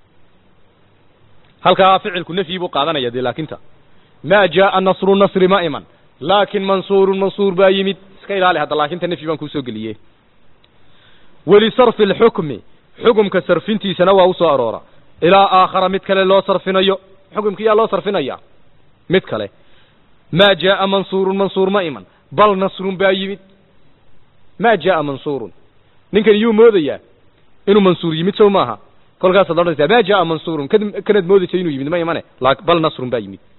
halkaa ficilku nafyi buu qaadanaya dee laakinta maa jaaa nasru nasri ma iman laakin mansuurun mansuur baa yimid iska ilaali hadda laakinta nafyi baan kuusoo geliyey walisarfi alxukmi xukumka sarfintiisana waa usoo aroora ilaa aakhara mid kale loo sarfinayo xukumkiyaa loo sarfinaya mid kale maa jaaa mansuurun mansuur ma iman bal nasrun baa yimid maa jaaa mansuurun ninkan iyuu moodayaa inuu mansuur yimid sow maaha kolkaasaad odhanaysaa maa jaaa mansuurun kanaad moodaysa inuu yimid ma imane bal nasrun baa yimid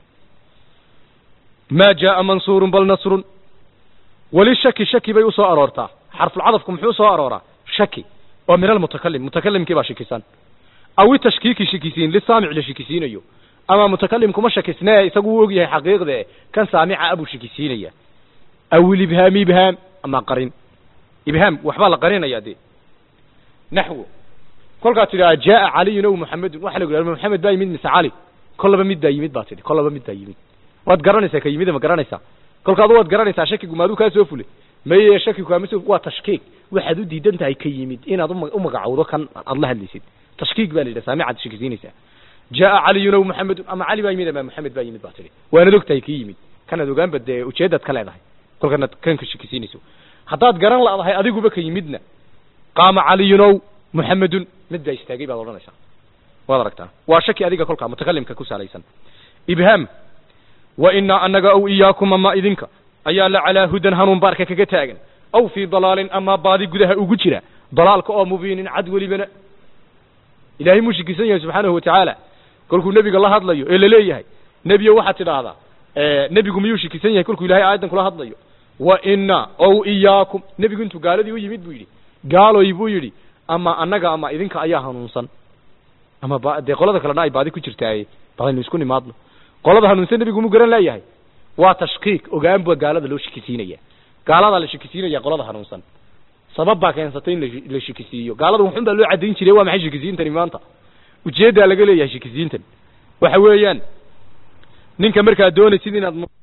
maa jaaa mansuurun bal nasrun weli shaki shaki bay usoo aroortaa xarfulcadafku muxuu soo arooraa shaki oo min almutakalim mutakalimkii baa shakisan aw tashkiiki shakisiin lisaamic la shakisiinayo ama mutakalim kuma shakisnee isagu uu ogyahay xaqiiqde kan saamica abuu shakisiinaya aw ibhaam ibhaam ama qarin ibhaam waxbaa la qarinaya dee naxwo kolkaa tidhaha jaaa caliyun ow muxamedun waxa lagu yidhahda muxamed baa yimid mise cali kollaba mid baa yimid baa tidhi kollaba mid baa yimid waad garanaysaa ka yimida ma garanaysaa kolkaadu waad garanaysaa shakigu maaduu kaa soo fulay maye shakigu kaama soo waa tashkiik waxaad u diidan tahay ka yimid inaad u magacowdo kan aad la hadlaysid tashkiik baa la yidhaha saamicaad shakisiinaysaa jaaa caliyun ow muxamedun ama cali baa yimid ama muxamed baa yimid baa tidhi waanad og tahay kii yimid kanaad ogaanba dee ujeedaad ka leedahay kolkanaad kanka shakisiinayso haddaad garan la'dahay adiguba ka yimidna qaama caliyun ow muxamedun mid baa istaagay baad odhanaysaa waad aragtaa waa shaki adiga kolkaa mutakalimka ku salaysan ibhaam wa inaa annaga aw iyaakum ama idinka ayaa la calaa hudan hanuun baarka kaga taagan aw fii dalaalin ama baadi gudaha ugu jira dalaalka oo mubiinin cad welibana ilaahay muu shakisan yahay subxaanahu watacaala kolkuu nebiga la hadlayo ee laleeyahay nebiyo waxaad tidhaahdaa nebigu miyuu shakisan yahay kolkuu ilahay aayaddan kula hadlayo wa inaa aw iyaakum nebigu intuu gaaladii u yimid buu yidhi gaaloy buu yidhi ama annaga ama idinka ayaa hanuunsan ama dee qolada kalena ay baadi ku jirtaaye badaynu isku nimaadno qolada hanuunsan nebigu mu garan leeyahay waa tashkiik ogaan baa gaalada loo shakisiinaya gaaladaa la shakisiinaya qolada hanuunsan sabab baa keensatay in la shakisiiyo gaalada waxun baa loo caddayn jiray waa maxay shakisiintani maanta ujeeddaa laga leeyahay shakisiintan waxa weeyaan ninka markaad doonaysid inaad